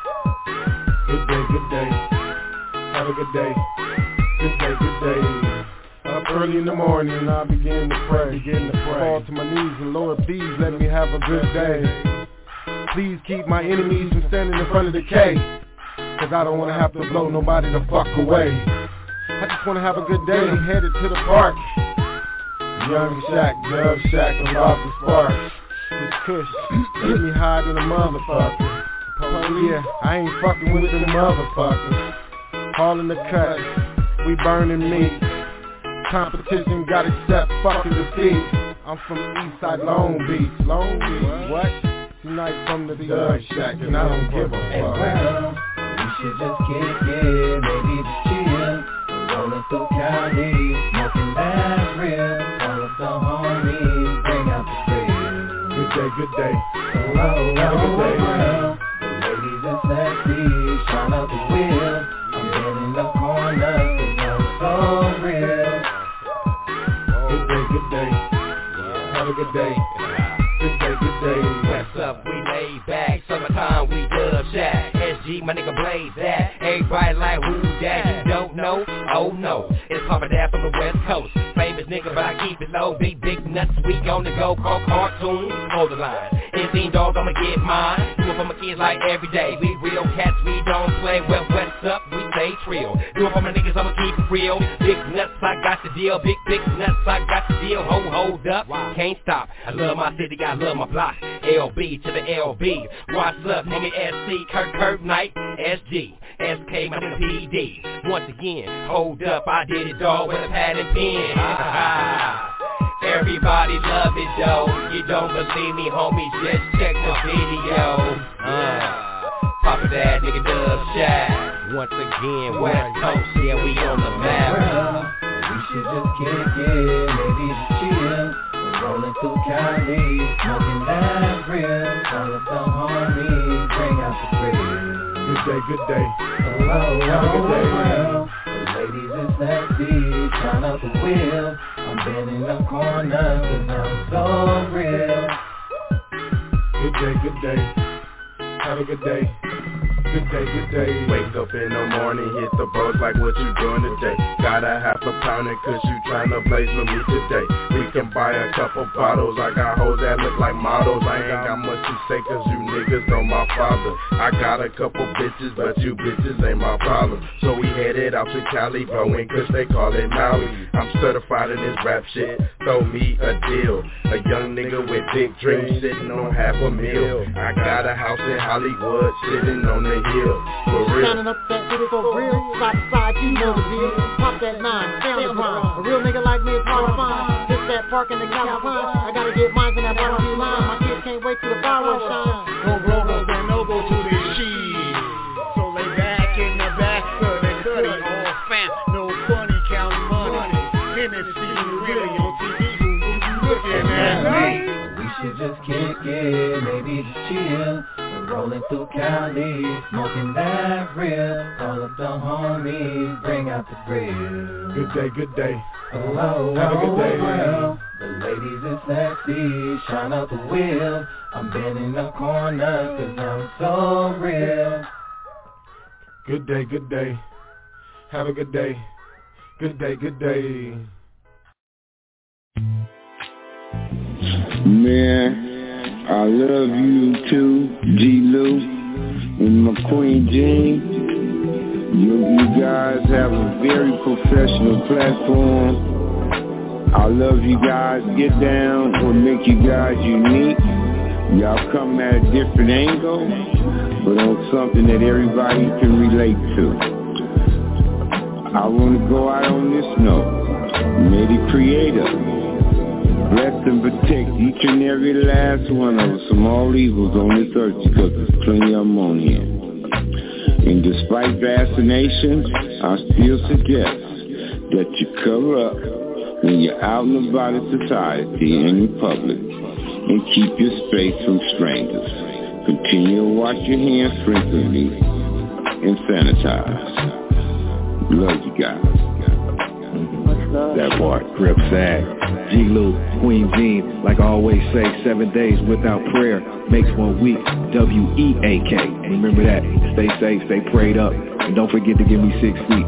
Good day. Have a good day. Good day. Up early in the morning, I begin to pray. Fall to my knees and Lord, please let me have a good day. Please keep my enemies from standing in front of the K, cause I don't wanna have to blow nobody the fuck away. I just wanna have a good day. I'm headed to the park. Young Shack, Dub Shack, I'm off the spark. This kush get me high than a motherfucker. Oh yeah, I ain't fucking with them motherfuckers. All in the cut, we burning meat. Competition got accept fucking defeat. I'm from Eastside Long Beach. What? Tonight from the Dub Shack, and I don't give a fuck. Hey, well, we should just kick it, maybe just chill. Rolling through Cali, smoking that real. Call up the homies, bring out the thrill. Good day. Hello, have a good day, world. The ladies are sexy, shine up the wheel. I'm in the corner, cause I'm so real. Good day. Have a good day. Good day. What's up, we laid back. Summertime, we Dub Shack. SG, my nigga blaze that. Everybody like, who that? You don't know? Oh no. It's Papa Dad from the West Coast. Famous nigga, but I keep it low. Big nuts, we on the go. Call cartoons, hold the line. 18 dogs, I'ma get mine. Do it for my kids like every day. We real cats, we don't play. Well, what's up? We stay trill. Do it for my niggas, I'ma keep it real. Big nuts, I got the deal. Big nuts, I got the deal. Hold up, can't stop. I love my city, I love my block. LB to the LB. What's up, nigga? SC, Kirk Knight, SG, SK, my nigga PD. Once again, hold up, I did it, dog, with a pad and pen. Everybody love it, though. You don't believe me, homie, just check the video. Papa Dad, nigga Dub Shack. Once again, West Coast, yeah, we on the map. Well, we should just kick it, maybe just chill. We're rolling through Cali, smoking that real. All of the homies, bring out the grill. Good day, good day. Hello, have a good day. Well, the ladies is nasty, trying out the wheel. I'm bending the corner, cause I'm so real. Good day, good day. Have a good day. Good day, good day. Wake up in the morning, hit the bros like what you doing today. Gotta have a pound cause you tryna blaze with me today. We can buy a couple bottles, I got hoes that look like models. I ain't got much to say cause you niggas know my father. I got a couple bitches, but you bitches ain't my problem. So we headed out to Cali, blowing cause they call it Maui. I'm certified in this rap shit, throw me a deal. A young nigga with big dreams, sitting on half a meal. I got a house in Hollywood, sitting on the hill, for real. Shining up that city for real, side to side, you know the deal. Pop that 9, stay on the grind. A real nigga like me is hard to find. Hit that park in the California. I gotta get mines in that barbecue line. My kids can't wait till the fireworks shine. No rollers and no go to the sheet. So lay back in the back of the cutty, all fam. No funny, counting money. Hennessy, really on TV. Looking at me. We should just kick it, maybe just chill. Rolling through Cali, smoking that real. All of the homies, bring out the grill. Good day, good day. Hello, have a good day. Well, the ladies is sexy, shine out the wheel. I'm bending the corner, cause I'm so real. Good day, good day. Have a good day. Good day, good day. Man, I love you too, G-Lou and my Queen Jean. You guys have a very professional platform. I love you guys. Get down, what make you guys unique. Y'all come at a different angle, but on something that everybody can relate to. I want to go out on this note. May the Creator bless and protect each and every last one of us from all evils on this earth, because there's plenty of them on here. And despite vaccinations, I still suggest that you cover up when you're out and about in society and in public, and keep your space from strangers. Continue to wash your hands frequently and sanitize. Love you guys. That part, Crip Sag, G-Lou, Queen Jean. Like I always say, 7 days without prayer makes 1 week, W-E-A-K. Remember that. Stay safe, stay prayed up, and don't forget to give me 6 feet.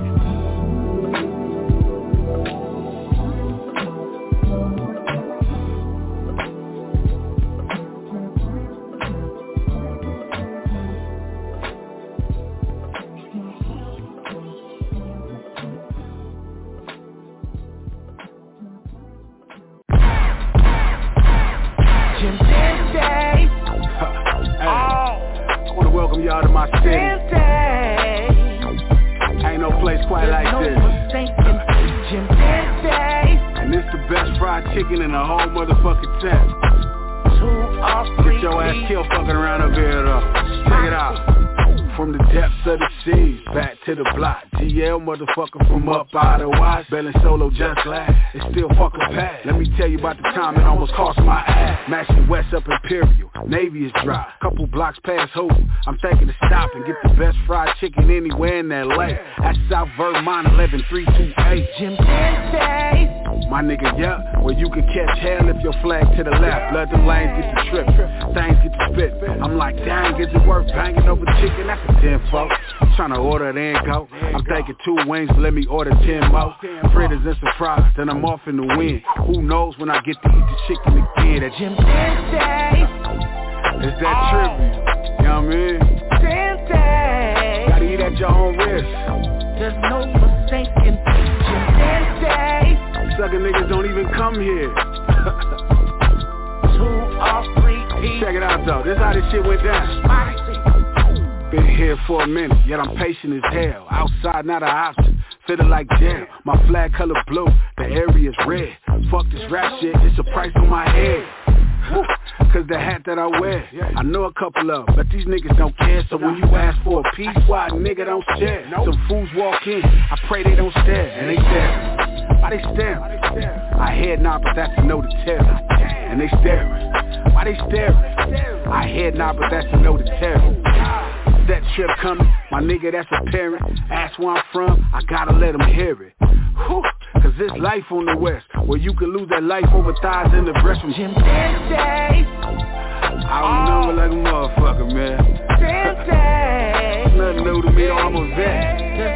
Motherfucker from up out of Watts, Bellin' Solo just glad it's still fucking bad. Let me tell you about the time it almost cost my ass. Matching West up Imperial, Navy is dry, couple blocks past Hoover. I'm thinking to stop and get the best fried chicken anywhere in LA. At South Vermont 11328. Jim Thursday. My nigga, yeah, where you can catch hell if your flag to the left. Let them lanes get to trip, things get to spit. I'm like, dang, is it worth banging over chicken? That's a 10 folks. I'm trying to order it and go. I'm thinking 2 wings, but let me order 10 more. Fritters and surprise, then I'm off in the wind. Who knows when I get to eat the chicken again? At Jim Thursday. It's that tribute, you know what I mean? Thursday. Gotta eat at your own risk. There's no mistaking Jim Thursday. Sucker niggas don't even come here. 2 or 3 people. Check it out though, this how this shit went down. Been here for a minute, yet I'm patient as hell. Outside not an option, feeling like jail. My flag color blue, the area's red. Fuck this rap shit, it's a price on my head. Cause the hat that I wear, I know a couple of them, but these niggas don't care. So when you ask for a piece, why a nigga don't share? Some fools walk in, I pray they don't stare. And they stare. Why they staring? I head nod, but that's a no to tell. And they staring. Why they staring? I head nod, but that's a no to tell. That trip coming, my nigga that's a parent. Ask where I'm from, I gotta let him hear it. Whew. Cause there's life on the west, where you can lose that life over thighs in the breast from Jim Dante. I remember like a motherfucker, man. Dante. Nothing new to me, I'm a vet.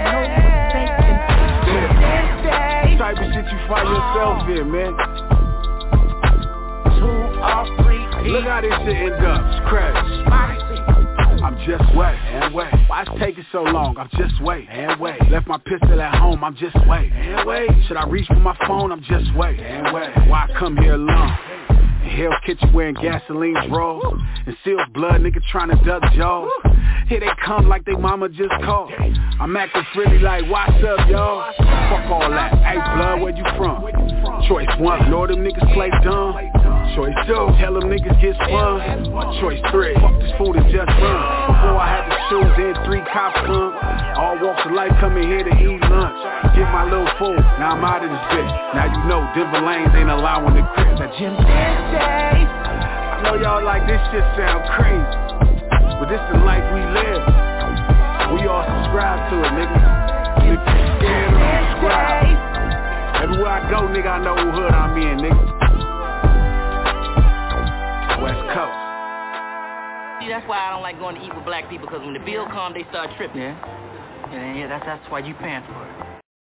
Type of shit you find yourself in, man. 2 or 3. Look how this shit end up, scratch. I'm just wait and wait. Why it's taking so long? I'm just wait and wait. Left my pistol at home. I'm just wait and wait. Should I reach for my phone? I'm just wait and wait. Why I come here alone? In Hell's Kitchen wearing gasoline rolls and Seal's blood, nigga trying to duck jaws. Here they come like they mama just called. I'm acting frilly like what's up, y'all? Fuck all that. Hey, blood, where you from? Choice 1, know them niggas play dumb. Choice 2, tell them niggas get spun. Choice 3, fuck this food and just run. Before I had to shoot, then 3 cops come. All walks of life coming here to eat lunch. Get my little food, now I'm out of this bitch. Now you know Denver lanes ain't allowing the crib. That Jim Dante. I know y'all like this shit sound crazy, but this the life we live. We all subscribe to it, nigga. If you scared, subscribe. Everywhere I go, nigga, I know who hood I'm in, nigga. West Coast. See, that's why I don't like going to eat with black people, because when the bill comes, they start tripping. Yeah, that's why you paying for it.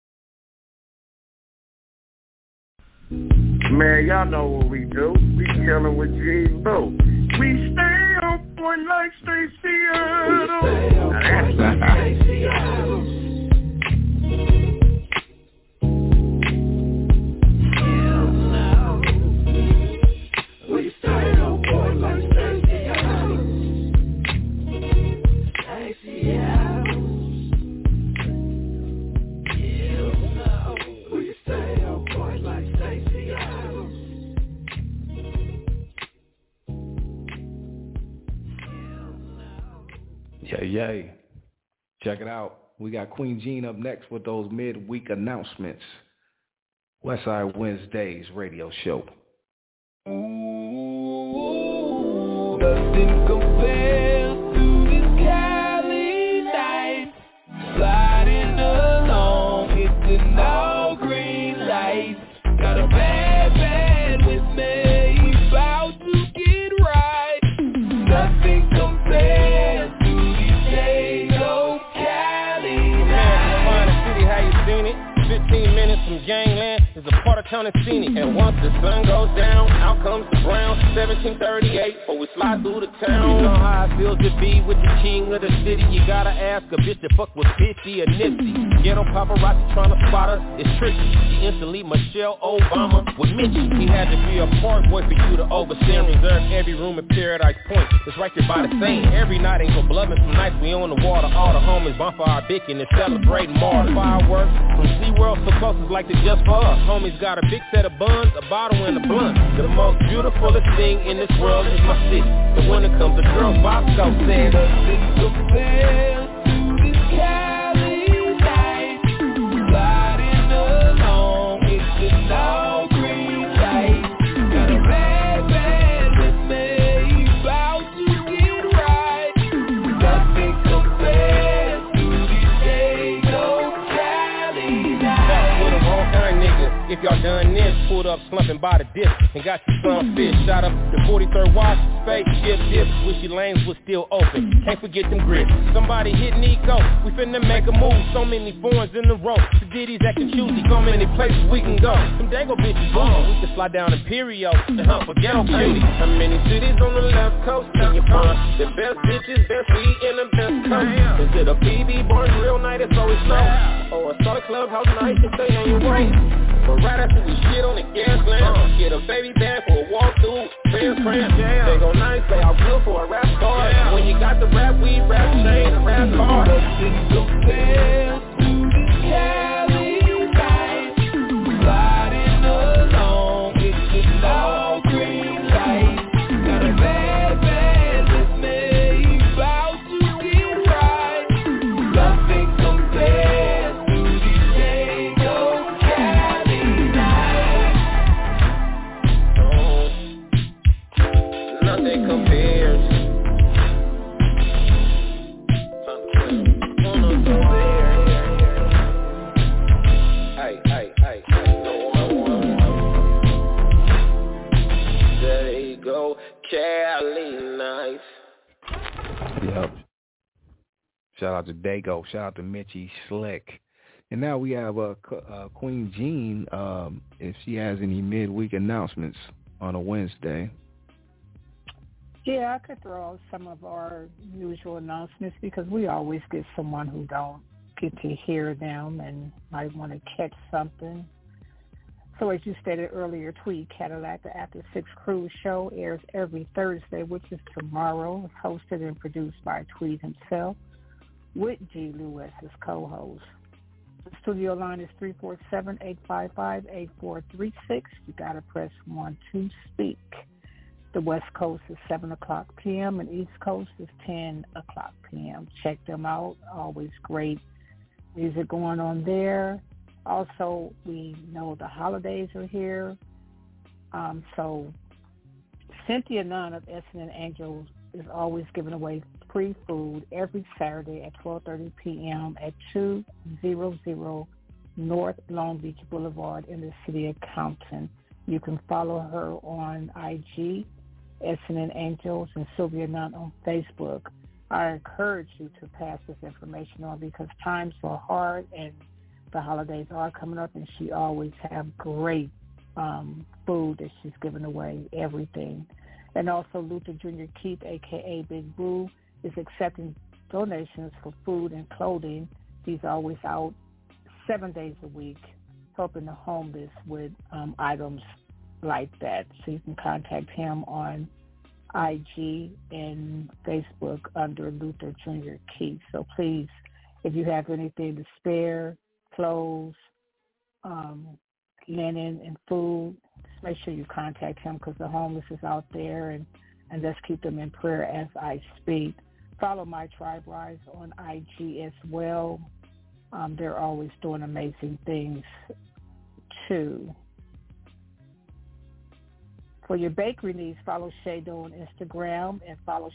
Man, y'all know what we do. We chillin' with G Lou. We stay on point like Stacey Adams. We stay on point like Stacey Adams. Stacey Adams. We stay on point like Stacey Adams. Yay. Check it out. We got Queen Jean up next with those midweek announcements. Westside Wednesdays radio show. Ooh, nothing compares to this Cali night. Sliding along, hitting all green lights. Got a bad with me, about to get right. Nothing compares to this Dago Cali night. Find a city, how you seen it? 15 minutes from gangland. There's a part of town that's scenic. And once the sun goes down, out comes the brown. 1738, or we slide through the town. You know how it feels to be with the king of the city. You gotta ask a bitch to fuck with 50 or Nipsey. Ghetto paparazzi trying to spot her, it's tricky. She instantly Michelle Obama with Mitchie. He had to be a park boy for you to overstay and reserve every room at Paradise Point. It's right there by the same. Every night ain't for blood, and some nights we on the water. All the homies bonfire bicking and celebrating more fireworks. From SeaWorld so close it's like they just for us. Homies got a big set of buns, a bottle and a blunt. The most beautifulest thing in this world is my city. But when it comes to girls, Bosco said nothing compares to this Cali night. Sliding along, it's an all green light. Got a bad with me, about to get right. Nothing compares to this Dago Cali night. With a wrong kind nigga, if y'all done this, pulled up slumping by the dip and got you some fish. Shot up the 43rd watch, spaceship dip. Wish your lanes was still open. Can't forget them grips. Somebody hit Nico. We finna make a move. So many foreigns in the row. The ditties acting choosy. So many places we can go. Some Dago bitches gone. We can slide down Imperial and hunt for ghetto beauty. How many cities on the left coast can you find? The best bitches, best weed, and the best coast. Is it a PB Barnes real night? It's always snow. Or a Star Clubhouse night and stay on your way. But right after we shit on the gas lamp, get a baby back for a walk through, prayers, stay They go nice, they all good for a rap star. Yeah. When you got the rap weed, rap chain, and rap hard. Things go fast through the Cali night. Riding along, it's an all green light. Got a bad with me, about to get right. Nothing compares to the Django Cali night. Nothing compares. There you go, Cali nice. Yep. Shout out to Dago. Shout out to Mitchie Slick. And now we have Queen Jean, if she has any midweek announcements on a Wednesday. Yeah, I could throw out some of our usual announcements because we always get someone who don't get to hear them and might want to catch something. So as you stated earlier, Tweed Cadillac, the After 6 Cruise Show, airs every Thursday, which is tomorrow. It's hosted and produced by Tweed himself with G. Lou as his co-host. The studio line is 347-855-8436. You got to press 1 to speak. The West Coast is 7 o'clock p.m. and East Coast is 10 o'clock p.m. Check them out. Always great music going on there. Also, we know the holidays are here. So Cynthia Nunn of Essence Angels is always giving away free food every Saturday at 12:30 p.m. at 200 North Long Beach Boulevard in the city of Compton. You can follow her on IG, Essence Angels, and Sylvia Nunn on Facebook. I encourage you to pass this information on because times are hard and the holidays are coming up, and she always have great food that she's giving away, everything. And also Luther Jr. Keith, a.k.a. Big Boo, is accepting donations for food and clothing. He's always out 7 days a week helping the homeless with items like that. So you can contact him on IG and Facebook under Luther Jr. Keith. So please, if you have anything to spare, clothes, linen, and food, just make sure you contact him because the homeless is out there, and let's keep them in prayer as I speak. Follow My Tribe Rise on IG as well. They're always doing amazing things too. For your bakery needs, follow Shado on Instagram and follow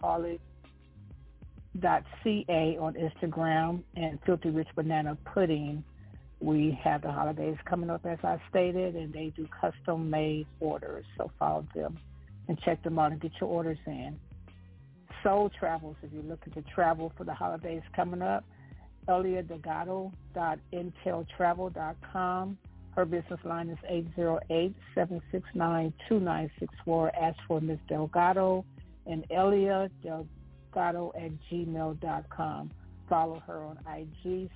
sugarholic.ca on Instagram and Filthy Rich Banana Pudding. We have the holidays coming up, as I stated, and they do custom-made orders. So follow them and check them out and get your orders in. Soul Travels, if you're looking to travel for the holidays coming up, eliadelgado.inteltravel.com. Her business line is 808-769-2964. Ask for Ms. Delgado and eliadelgado@gmail.com. Follow her on IG,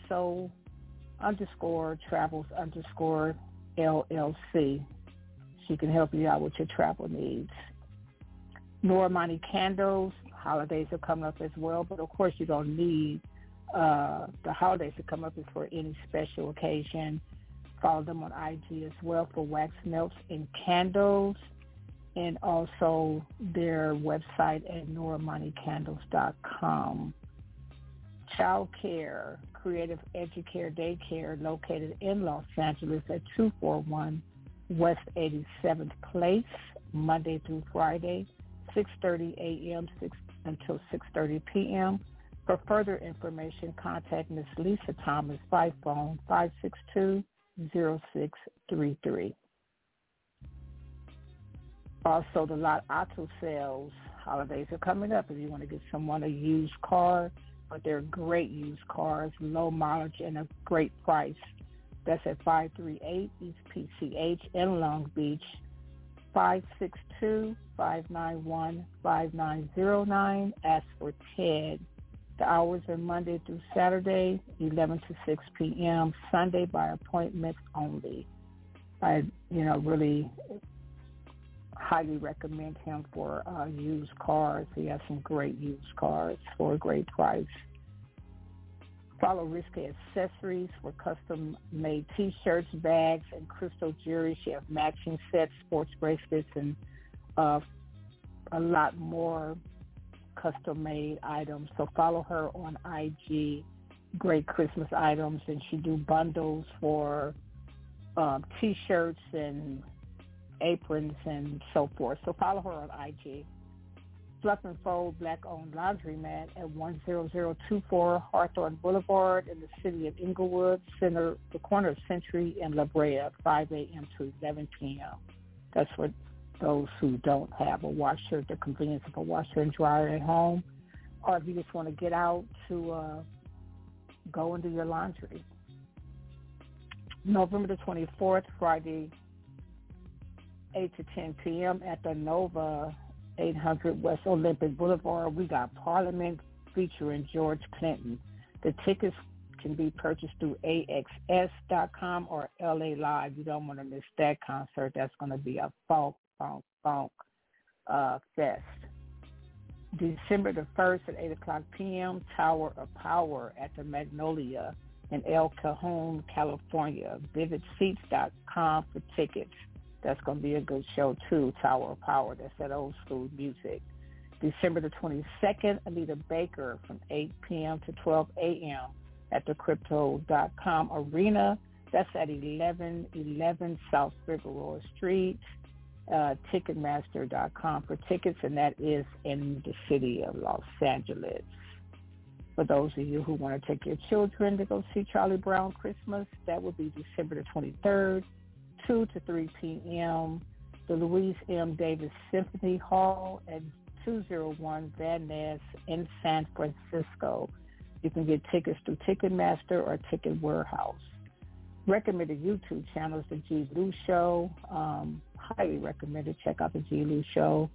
soul_travels_LLC. She can help you out with your travel needs. Nora Money Candles, holidays are coming up as well, but of course you don't need the holidays to come up is for any special occasion. Follow them on IG as well for wax melts and candles, and also their website at noramoneycandles.com. Child Care, Creative Educare Daycare, located in Los Angeles at 241 West 87th Place, Monday through Friday, 6:30 a.m. until 6:30 p.m. For further information, contact Ms. Lisa Thomas by phone 562-0633. Also, the Lot Auto Sales holidays are coming up. If you want to get someone a used car, but they're great used cars, low mileage, and a great price. That's at 538 East PCH in Long Beach, 562-591-5909. Ask for Ted. The hours are Monday through Saturday, 11 to 6 p.m., Sunday by appointment only. I, really highly recommend him for used cars. He has some great used cars for a great price. Follow Risque Accessories for custom-made T-shirts, bags, and crystal jewelry. She has matching sets, sports bracelets, and a lot more custom-made items. So follow her on IG, great Christmas items, and she do bundles for T-shirts and aprons and so forth. So follow her on IG. Fluff and Fold Black-owned laundromat at 10024 Hawthorne Boulevard in the city of Inglewood, the corner of Century and La Brea, 5 a.m. to 11 p.m. That's for those who don't have a washer, the convenience of a washer and dryer at home, or if you just want to get out to go and do your laundry. November the 24th, Friday, 8 to 10 p.m. at the Nova, 800 West Olympic Boulevard. We got Parliament featuring George Clinton. The tickets can be purchased through AXS.com or LA Live. You don't want to miss that concert. That's going to be a funk fest. December the 1st at 8 o'clock p.m., Tower of Power at the Magnolia in El Cajon, California. VividSeats.com for tickets. That's going to be a good show, too, Tower of Power. That's that old school music. December the 22nd, Anita Baker from 8 p.m. to 12 a.m. at the Crypto.com Arena. That's at 1111 South Figueroa Street. Ticketmaster.com for tickets, and that is in the city of Los Angeles. For those of you who want to take your children to go see Charlie Brown Christmas, that would be December the 23rd, 2 to 3 p.m., the Louise M. Davis Symphony Hall at 201 Van Ness in San Francisco. You can get tickets through Ticketmaster or Ticket Warehouse. Recommended YouTube channels, The G. Lou Show. Highly recommended. Check out The G. Lou Show.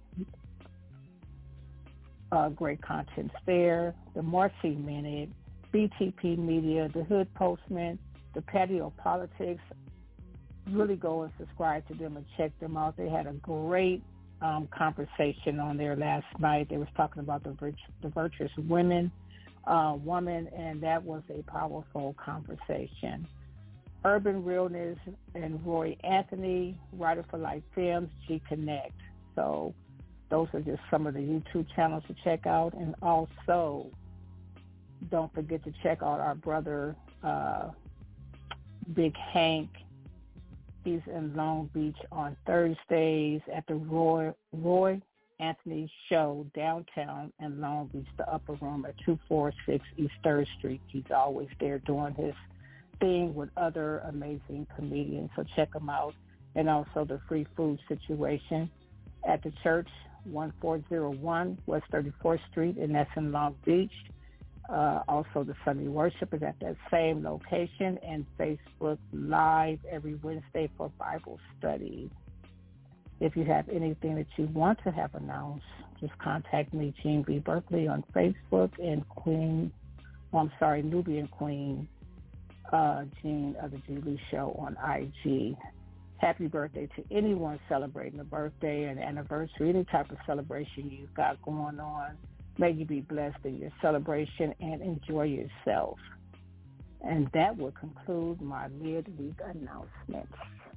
Great content there. The Marcy Minute, BTP Media, The Hood Postman, The Patio Politics. Really go and subscribe to them and check them out. They had a great conversation on there last night. They was talking about the virtuous woman, and that was a powerful conversation. Urban Realness and Roy Anthony, Writer for Life Films, G Connect. So those are just some of the YouTube channels to check out. And also, don't forget to check out our brother, Big Hank. He's in Long Beach on Thursdays at the Roy Anthony Show downtown in Long Beach, the upper room at 246 East 3rd Street. He's always there doing his thing with other amazing comedians, so check him out. And also the free food situation at the church, 1401 West 34th Street, and that's in Long Beach. Also, the Sunday worship is at that same location, and Facebook Live every Wednesday for Bible study. If you have anything that you want to have announced, just contact me, Jean B. Berkeley, on Facebook, and Nubian Queen, Jean of the G. Lou Show on IG. Happy birthday to anyone celebrating a birthday, an anniversary, any type of celebration you've got going on. May you be blessed in your celebration and enjoy yourself. And that will conclude my midweek announcements.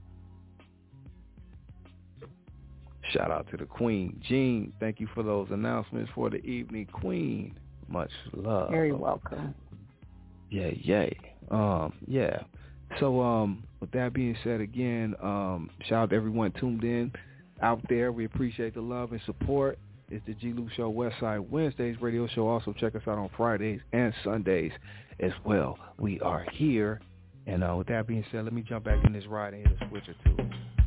Shout out to the Queen. Jean, thank you for those announcements for the evening, Queen. Much love. Very welcome. Yay. Yeah. So with that being said again, shout out to everyone tuned in out there. We appreciate the love and support. It's the G. Lou Show Westside Wednesdays radio show. Also check us out on Fridays and Sundays as well. We are here. And with that being said, let me jump back in this ride and hit a switch or two.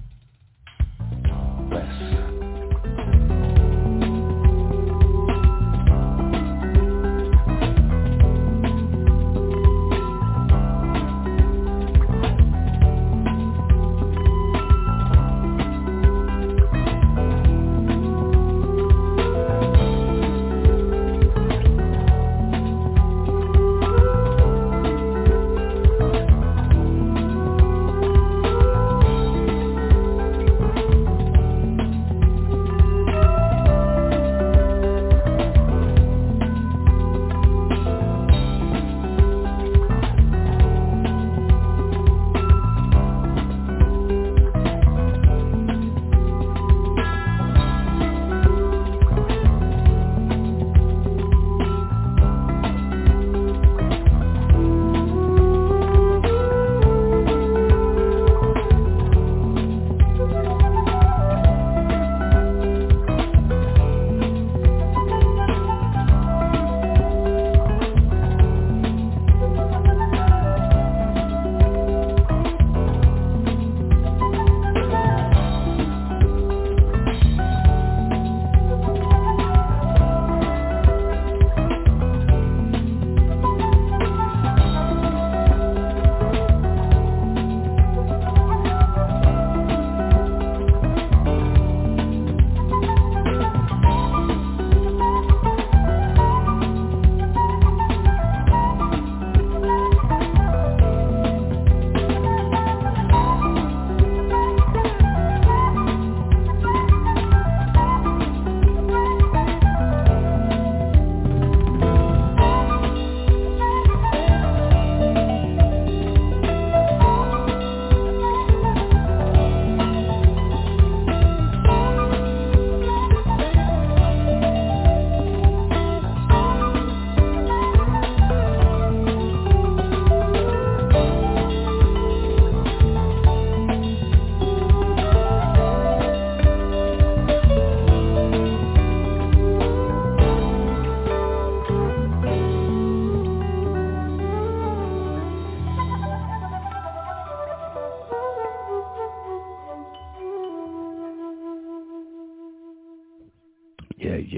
West.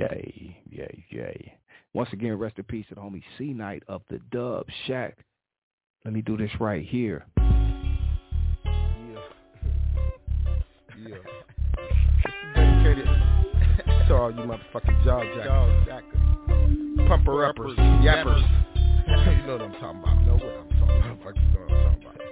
Yay. Once again, rest in peace to the homie C-Night of the Dub Shack. Let me do this right here. Yeah. Dedicated to all you motherfucking jaw jackers, pumper uppers, yappers. You know what I'm talking about. Know what I'm talking about. Fuck, you know what I'm talking about.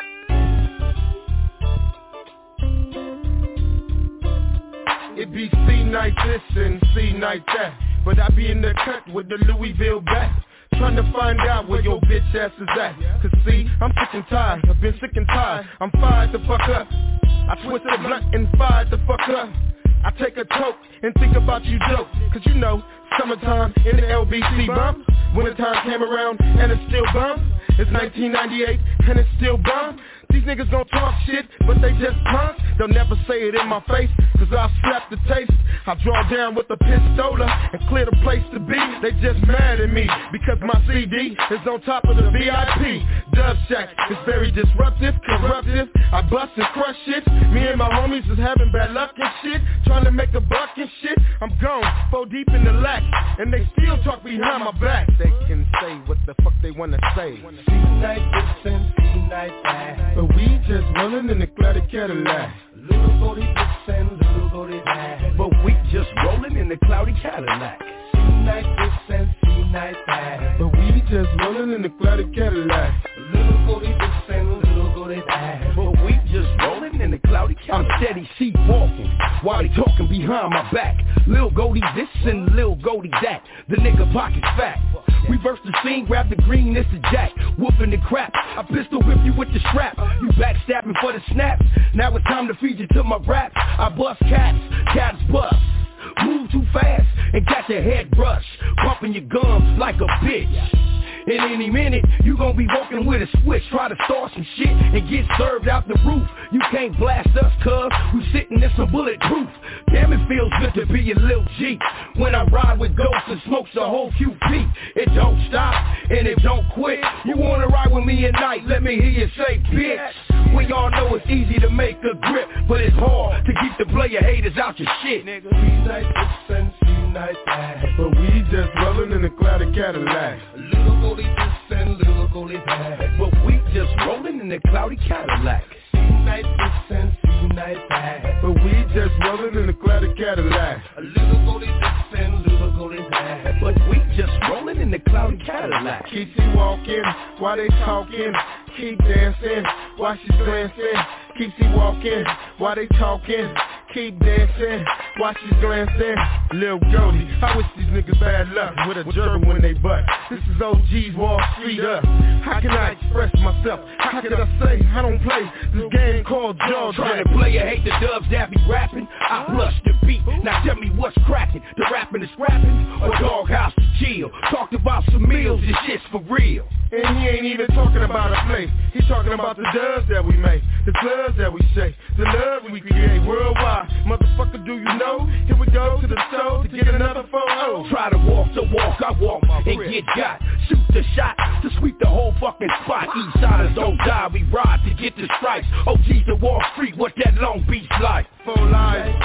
It be C-Night this and C-Night that, but I be in the cut with the Louisville bat, trying to find out where your bitch ass is at. Cause see, I'm sick and tired, I've been sick and tired, I'm fired the fuck up. I twist a blunt and fired the fuck up. I take a toke and think about you joke, cause you know, summertime in the LBC bump. Wintertime came around and it still bump. It's 1998 and it still bump. These niggas gon' talk shit, but they just punks. They'll never say it in my face, cause I'll slap the taste. I draw down with a pistola and clear the place to be. They just mad at me, because my CD is on top of the VIP. Dub Shack is very disruptive, corruptive. I bust and crush shit. Me and my homies is having bad luck and shit, trying to make a buck and shit. I'm gone, 4 deep in the lack, and they still talk behind my back. They can say what the fuck they wanna say. C-Night this and C-Night that, but we just rollin' in the cloudy Cadillac. Little booty this and little booty that, but we just rollin' in the cloudy Cadillac. C-Night this and C-Night that, but we just rollin' in the cloudy Cadillac. Little booty this and little booty that, but we just rollin' in the cloudy Cadillac. I'm steady seat walking while they talking behind my back. Lil Goldie this and Lil Goldie that, the nigga pocket's fat. Reverse the scene, grab the green, it's a jack, whooping the crap. I pistol whip you with the strap. You backstabbing for the snaps. Now it's time to feed you to my raps. I bust cats bust. Move too fast and catch a head brush, bumping your gums like a bitch. In any minute, you gon' be walking with a switch. Try to start some shit and get served out the roof. You can't blast us, cuz we sitting in some bulletproof. Damn, it feels good to be a Lil G when I ride with ghosts and smokes the whole QP. It don't stop and it don't quit. You wanna ride with me at night, let me hear you say bitch. We all know it's easy to make a grip, but it's hard to keep the player haters out your shit. Nigga, C-Night this and C-Night that, but we just rollin' in the cloudy Cadillac. Little Goldie this and little Goldie that, but we just rollin' in the cloudy Cadillac. C-Night this and C-Night that, but we just rollin' in the cloudy Cadillac. A little Goldie this and little Goldie that, but we just rollin' in the cloudy Cadillac. Keep she walking while they talking, keep dancing while she's glancing. Keep she walking while they talking, keep dancing while she's glancing. Lil Goldie, I wish these niggas bad luck with a German when they butt. This is OG's Wall Street up. How can I express myself? How can I say I don't play this game called Jaws? Trying to play, I hate the dubs that be rapping. I blush the beat. Now tell me what's cracking. The rapping is scrapping or Doghouse to chill? Talked about some meals, this shit's for real. And he ain't even talking about a place. He's talking about the dubs that we make, the clubs that we shake, the love we create worldwide. Motherfucker, do you know? Here we go to the show to get another photo. Try to walk the walk, I walk and get got. Shoot the shot to sweep the whole fucking spot. East siders don't die, we ride to get the stripes. OG's to Wall Street, what that Long Beach like? 4 lives,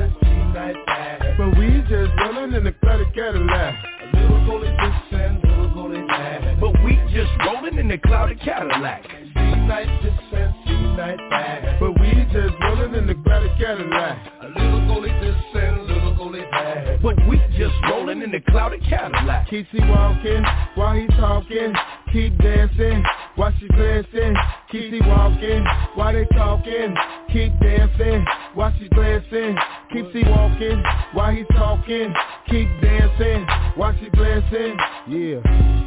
but we just rollin' in the cloudy Cadillac. A little Goldie this and little Goldie that, but we just rollin' in the cloudy Cadillac. C-Night this and C-Night that, but we just rollin' in the cloudy Cadillac. A little Goldie this and little Goldie that, but we just rollin' in the cloudy Cadillac. Keep she walking while he talking, keep dancing while she glancing. Keep she walking while they talking, keep dancing while she glancing. Keep she walking while he's talking, keep dancing while she glancing. Yeah.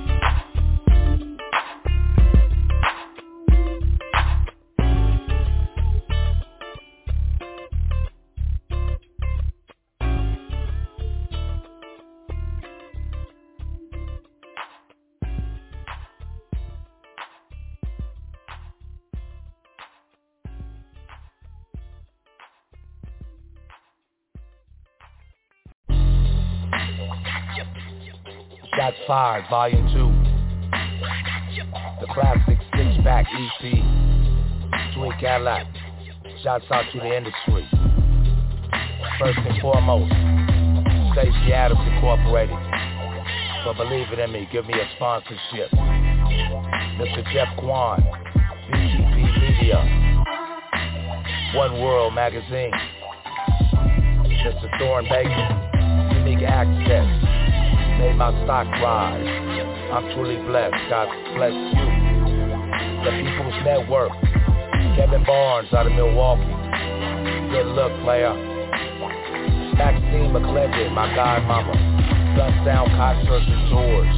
Shots Fired, Volume 2. The classic 6-pack EP. Twin Cadillac. Shouts out to the industry. First and foremost, Stacey Adams Incorporated. For believing in me, give me a sponsorship. Mr. Jeff Kwan, BTP Media, One World Magazine, Mr. Thorne Bacon, Unique Access, made my stock rise. I'm truly blessed, God bless you. The People's Network, Kevin Barnes out of Milwaukee, good luck player. Maxine McClendon, my godmama, Sundown Concerts and Tours,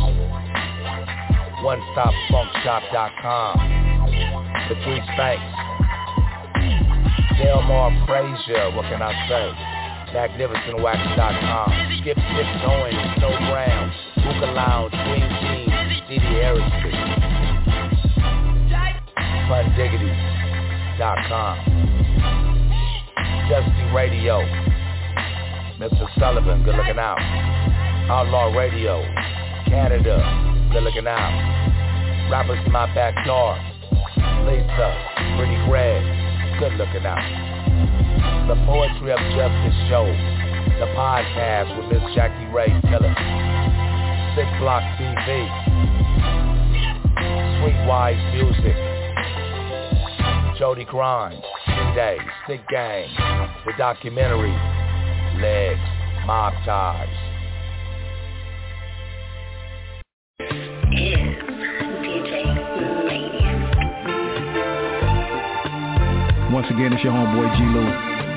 OneStopFunkShop.com, Patrice Banks, Delmar Frazier, what can I say? MagnificentWax.com, Skip Owens, Snow Brown, Hookah Lounge, Green Jeans, Didi Harrison, FunDiggity.com, Dusty Radio, Mr. Sullivan, good looking out. Outlaw Radio, Canada, good looking out. Rappers in my backyard, Lisa, Pretty Greg, good looking out. The Poetry of Justice Show, the podcast with Miss Jackie Ray Miller. 6 Block TV, Sweetwise Music, Jody Grimes, Day, Stick Gang, the documentary, Legs, Mob Ties. Once again, it's your homeboy G-Lou.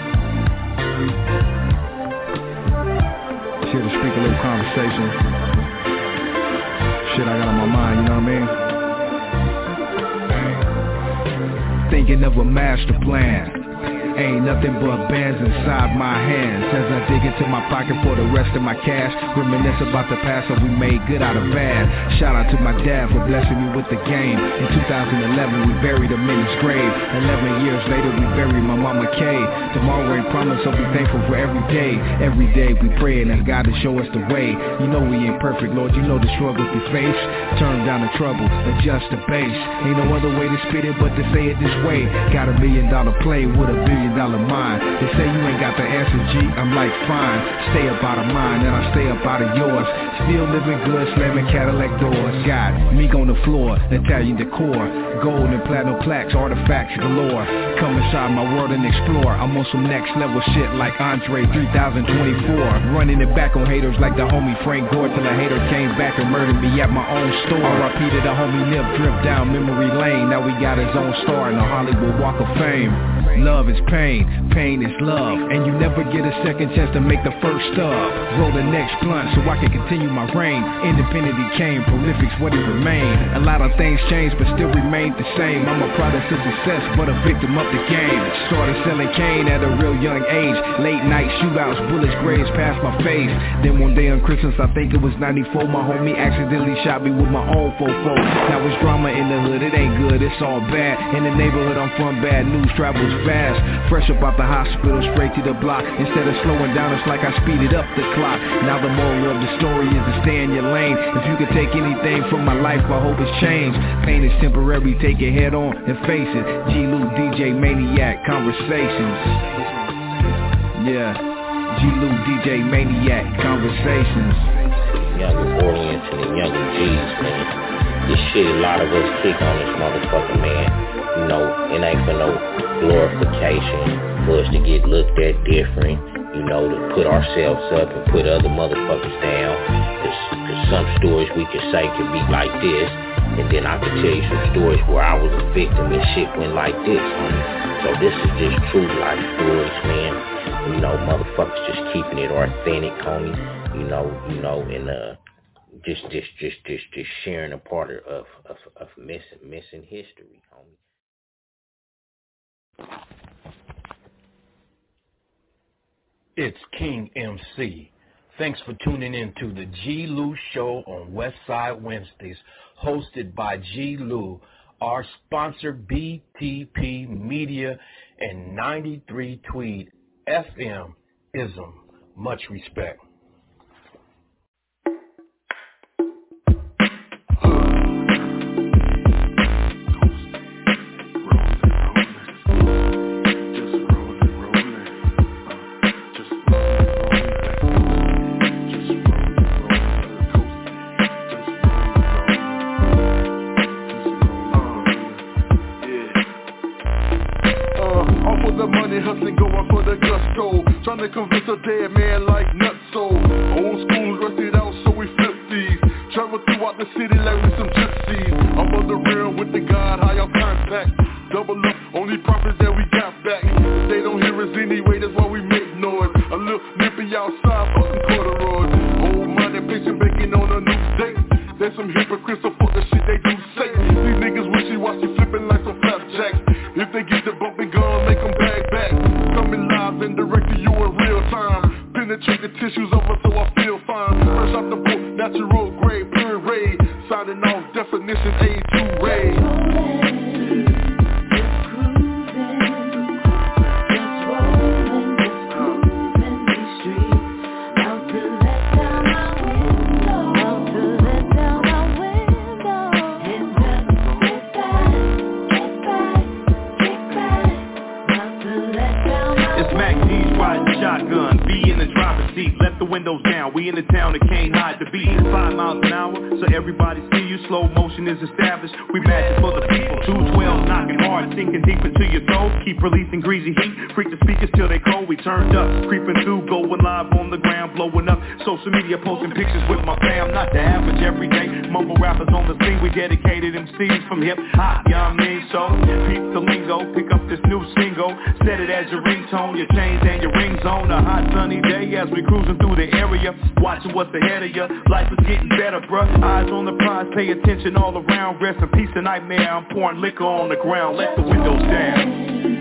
Just here to speak a little conversation. Shit I got on my mind, you know what I mean? Thinking of a master plan. Ain't nothing but bands inside my hands. As I dig into my pocket for the rest of my cash, reminisce about the past that we made good out of bad. Shout out to my dad for blessing me with the game. In 2011 we buried him in his grave. 11 years later we buried my mama Kay. Tomorrow ain't promised, so be thankful for every day. Every day we pray and ask God to show us the way. You know we ain't perfect, Lord, you know the struggles we face. Turn down the trouble, adjust the bass. Ain't no other way to spit it but to say it this way. Got $1 million play with $1 billion mind. They say you ain't got the answer, G. I'm like, fine. Stay up out of mine, and I stay up out of yours. Still living good, slamming Cadillac doors. Got meek on the floor, Italian decor, gold and platinum plaques, artifacts galore. Come inside my world and explore. I'm on some next level shit like Andre 3024. Running it back on haters like the homie Frank Gore till a hater came back and murdered me at my own store. R.I.P. to the homie Nip, drift down memory lane. Now we got his own star in the Hollywood Walk of Fame. Love is pain, pain is love, and you never get a second chance to make the first stub. Roll the next blunt so I can continue my reign. Independently came, prolific's what it remained. A lot of things changed but still remained the same. I'm a product of success but a victim of the game. Started selling cane at a real young age. Late night shootouts, bullets grazed past my face. Then one day on Christmas, I think it was 94, my homie accidentally shot me with my own fofo. Now it's drama in the hood, it ain't good, it's all bad. In the neighborhood I'm from, bad news travels fast. Fresh up out the hospital, straight to the block. Instead of slowing down, it's like I speeded up the clock. Now the moral of the story is to stay in your lane. If you could take anything from my life, I hope it's changed. Pain is temporary, take it head on and face it. G-Lou, DJ Maniac, Conversations. Yeah, G-Lou, DJ Maniac, Conversations. Younger Orleans and the younger G's, man. This shit a lot of us kick on this motherfucker, man. You know, it ain't for no glorification, for us to get looked at different, you know, to put ourselves up and put other motherfuckers down. Cause some stories we can say can be like this, and then I can tell you some stories where I was a victim and shit went like this, homie. So this is just true life stories, man. You know, motherfuckers just keeping it authentic, homie. You know, and just sharing a part of missing history, homie. It's King MC. Thanks for tuning in to the G-Lou Show on Westside Wednesdays, hosted by G-Lou, our sponsor BTP Media and 93 Tweed FM Ism. Much respect. trying to convince a dead man like Nutso. Old school's rusted out, so we flip these. Travel throughout the city like we some gypsies. I'm on the real with the God, high on contact. Double up, only profits that we got back. If they don't hear us anyway, that's why we make noise. A little nippy outside for some corduroys. Old money, patient baking on a new date. There's some hypocrites so fuck the shit they do say. These niggas wishy-washy flipping like some flapjacks. If they get the bumping gun, make them bag back. Coming live and direct to you in real time. Penetrate the tissues over so I feel fine. Fresh off the boat, natural grade, pure raid. Signing off definition A2 raid. Shotgun, be in the driver's seat, left the windows down. We in the town that can't hide the beat. 5 miles an hour, so everybody see you. Slow motion is established. We magic for the people. 212 knocking hard, sinking deep into your soul. Keep releasing greasy heat. Freak the speakers till they cold. We turned up, creeping through, going live on the ground, blowing up. Social media posting pictures with my fam. Not the average everyday mumble rappers on the scene. We dedicated MCs from hip hop. You know what I mean? So peep the lingo, pick up this new single, set it as your ringtone, your chains and your rings on a hot sunny day as we cruising through the area, watching what's ahead of you. Life is getting better, bruh. Eyes on the prize, pay attention all around. Rest in peace and nightmare. I'm pouring liquor on the ground. Let the windows down.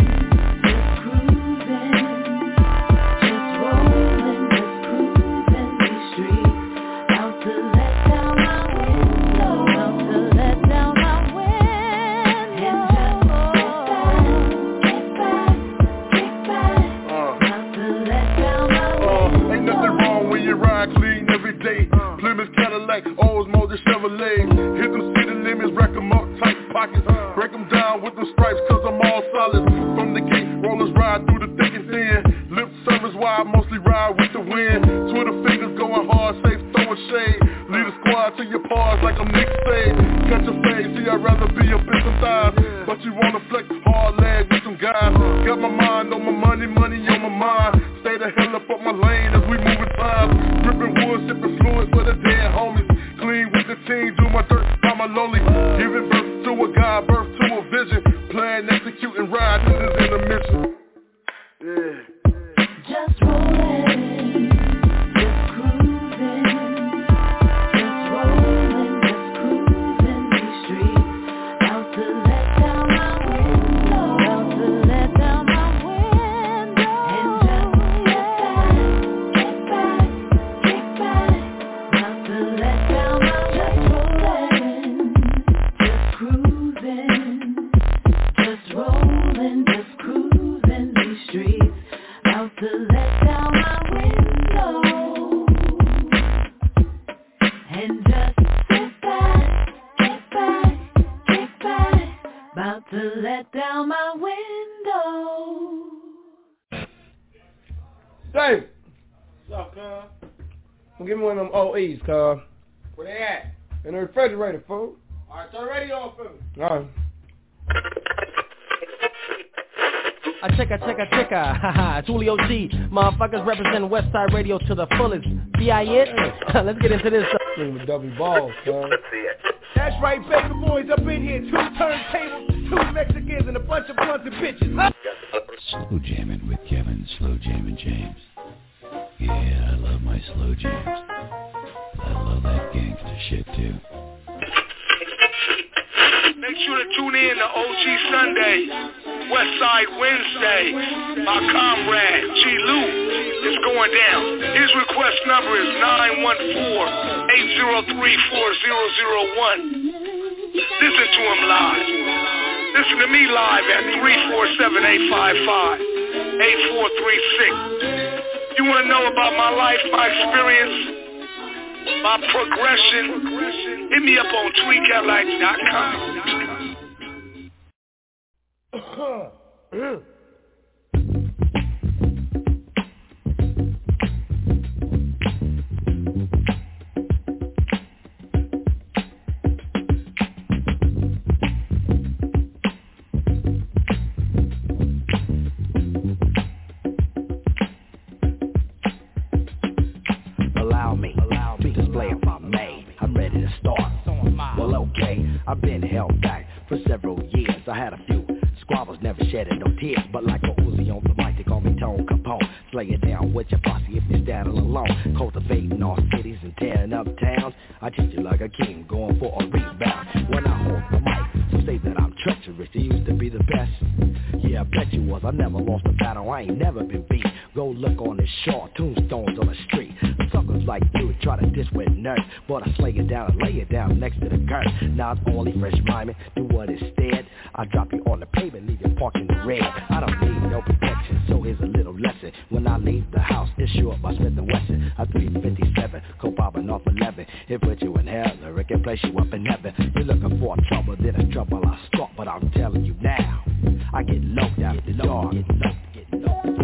Plymouth Cadillac, Oldsmobile Chevrolet. Hit them city limits, rack them up, tight pockets. Break them down with them stripes, cause I'm all solid. From the gate, rollers ride through the thick and thin. Lip service wide, mostly ride with the wind. Twitter fingers going hard, safe, throwing shade. Lead a squad to your paws like I'm Nick Spade. Catch a fade, see I'd rather be up in some thighs. But you wanna flex hard leg with some guys. Got my mind on my money, money on my mind. Stay the hell up my lane as we moving time. Ripping wood, sipping fluid for the dead homies. Clean with the team, do my dirt by my lonely. Giving birth to a God, birth to a vision. Plan, execute, and ride, this is intermission. Yeah. Just rolling, just cruising. Just rolling, just cruising these streets. Out to let down my window. Out to let down my window. And just get back, get back. Out to let down my just rolling, just cruising. Just rolling, just cruising these streets. Out to let down my window and just sit back, get back, get back. About to let down my window. Dave! What's up, cuz? Give me one of them OEs, cuz. Where they at? In the refrigerator, fool. Alright, turn the radio on for me. Alright. I check, haha, Julio G, motherfuckers represent Westside Radio to the fullest. B.I. it? Let's get into this. With double balls, son. That's right, baby boys up in here. 2 turntables, 2 Mexicans, and a bunch of blunts and bitches. Huh? Slow jamming with Kevin, slow jamming James. Yeah, I love my slow jams. I love that gangster shit too. Make sure to tune in to OG Sunday, Westside Wednesday. My comrade, G. Lou, is going down. His request number is 914-803-4001. Listen to him live. Listen to me live at 347-855-8436. You want to know about my life, my experience, my progression? Hit me up on tweetcadillac.com. had a few squabbles, never shedding no tears, but like a Uzi on the mic, they call me Tone Capone. Slay it down with your posse if you're standing alone. Cultivating all cities and tearing up towns. I treat you like a king, going for a rebound. When I hold the mic, some say that I'm treacherous. You used to be the best. Yeah, I bet you was. I never lost a battle. I ain't never been beat. Go look on the shore, tombstones on the street. Suckers like you try to diss with nerves, but I slay it down and lay it down next to the curb. Not only fresh rhyming, do what instead. I drop you on the pavement, leave you parked in the red. I don't need no protection, so here's a little lesson. When I leave the house, it's sure by Smith & Wesson. A 357, co-popping off 11. It put you in hell, or it can place you up in heaven. You're looking for trouble, then it's trouble I start. But I'm telling you now, I get low down the dog. Get low.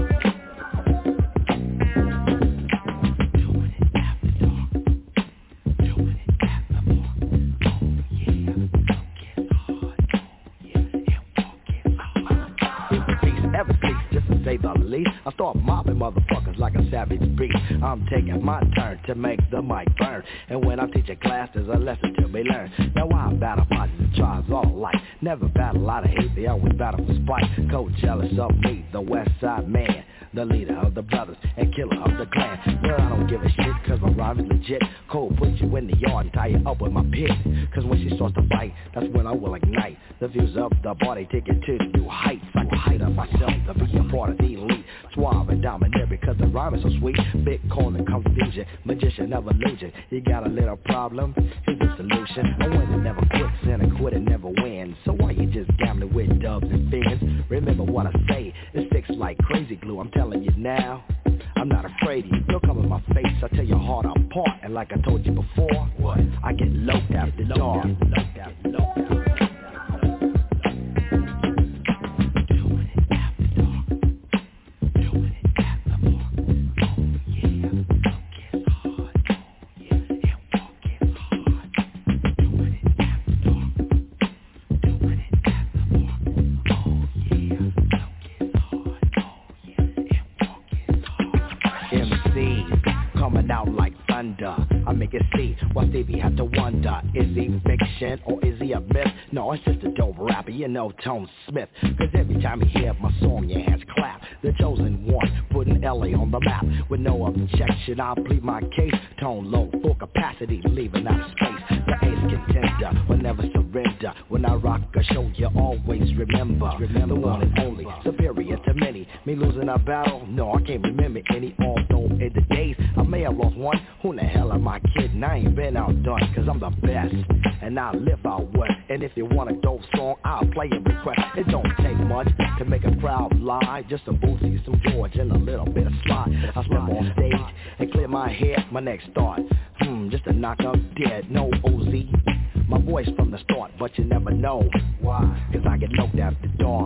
I start mobbing motherfuckers like a savage beast. I'm taking my turn to make the mic burn. And when I teach a class, there's a lesson to be learned. Now I battle bodies and tries all life. Never battle out of hate, they always battle for spite. Co-jealous of me, the West Side man, the leader of the brothers and killer of the clan. Well, I don't give a shit, cause my rhyme is legit. Cole puts you in the yard and tie you up with my pit. Cause when she starts to bite, that's when I will ignite the views of the body, take it to new heights. I can hide up myself to be a part of the elite. Suave and dominant because the rhyme is so sweet. Bitcoin and confusion, magician of illusion. You got a little problem, here's the solution. A winner never quits and a quitter never wins. So why you just gambling with dubs and fins? Remember what I say, it sticks like crazy glue. I'm telling you now, I'm not afraid of you. You'll come in my face, I'll tear your heart apart. And like I told you before, what? I get low after dark. I make it see why Stevie had to wonder, is he fiction or is he a myth? No, it's just a dope rapper, you know, Tone Smith. Cause every time you hear my song, your hands clap. The chosen one, putting LA on the map. With no objection, I'll plead my case. Tone low, full capacity, leaving out of space. The ace contender will never surrender. When I rock a show, you always remember the one and only, superior to many. Me losing a battle? No, I can't remember any. Although in the days I may have lost one, who the hell am I kidding? I ain't been outdone, cause I'm the best, and I live out west. And if you want a dope song, I'll play a request. It don't take much to make a crowd lie. Just some Boosie, some George, and a little bit of slide. I step on stage and clear my head, my next thought, just to knock up dead. No OZ, my voice from the start, but you never know why. Cause I get looked after dark.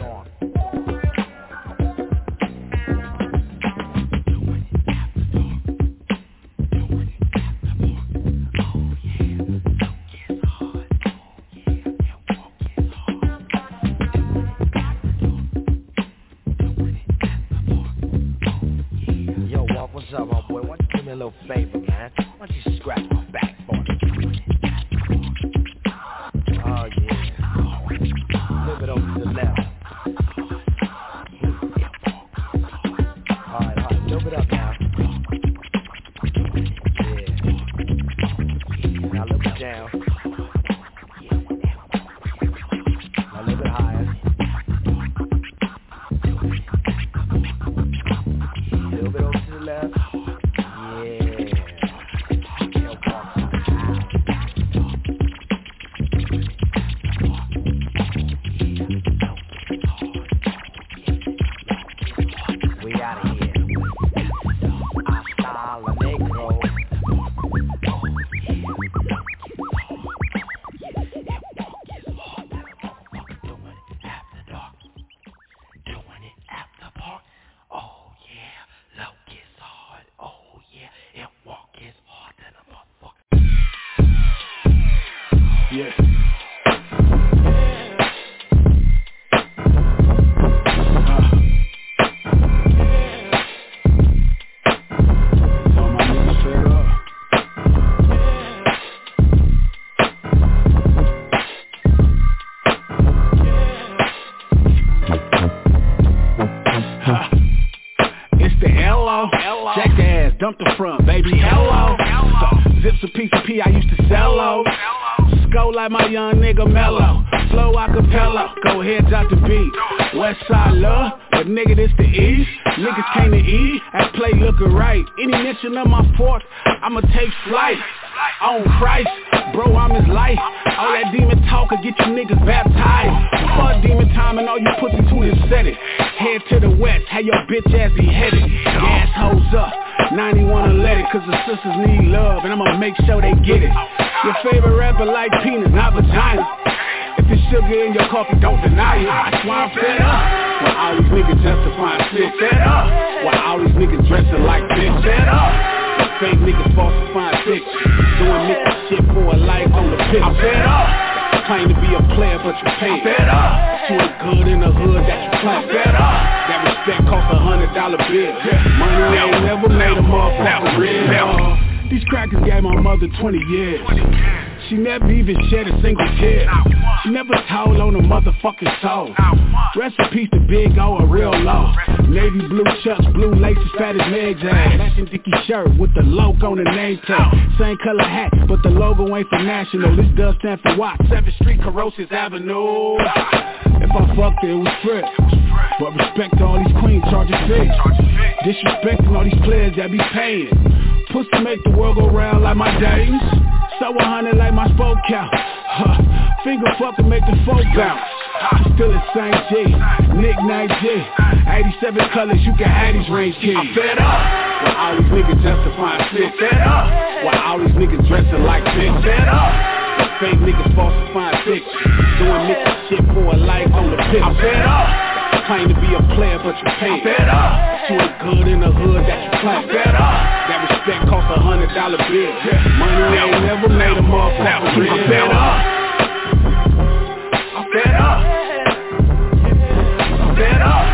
Favor, man. Why don't you scratch my back for me? Oh, yeah. Move it over to the left. Alright, move it up now. Yeah. Now look it down. Now a little bit higher. A little bit over to the left. cello. Go like my young nigga Mello. Flow acapella, go ahead, drop the beat. Westside love, but nigga this the East. Niggas came to eat, at play looking right. Any mention of my fork, I'ma take flight. On Christ, bro, I'm his life. All that demon talk will get you niggas baptized. Fuck demon time and all you pussy to is set it. Head to the west, have your bitch ass beheaded. Gas hoes up, 90 wanna let it, cause the sisters need love, and I'ma make sure they get it. Your favorite rapper like penis, not vagina. If it's sugar in your coffee, don't deny it. That's why I'm fed up. Why all these niggas justifying shit, fed up. Why all these niggas dressing like bitch, fed up. The fake niggas falsifying pictures, doing nigga shit for a life on the pitch. I'm fed up. Claim to be a player, but you pay. Fed up. You ain't good in the hood that you claim. Fed up. That respect cost $100 bill. Money ain't never made a motherfucker real. These crackers gave my mother 20 years. She never even shed a single tear. She never told on a motherfucking soul. Rest in peace to Big O, a real law. Navy blue chucks, blue laces, fat as Meg's ass. Matching Dickie shirt with the logo on the name tag. Same color hat, but the logo ain't for national. This does stand for what? 7th Street, Corrosive Avenue. If I fucked it, it was free. But respect to all these queens charging fees. Disrespecting all these players that be paying. Pussy make the world go round like my days. So 100 like my spoke count. Finger fucking make the folk bounce. Still the same G, Nick Night G. 87 colors, you can have these range kids. I'm fed up. Why all these niggas justifying shit, fed up. Why all these niggas dressing like bitch, fed up. The fake niggas falsifying pictures, doing nigga shit for a life on the pitch. I'm fed up. Claim to be a player, but you pay. Fed up. You ain't good in the hood that you claim. Fed up. That respect cost $100 bill. Money ain't never made a motherfucker real. I'm fed up. I'm fed up. I'm fed up.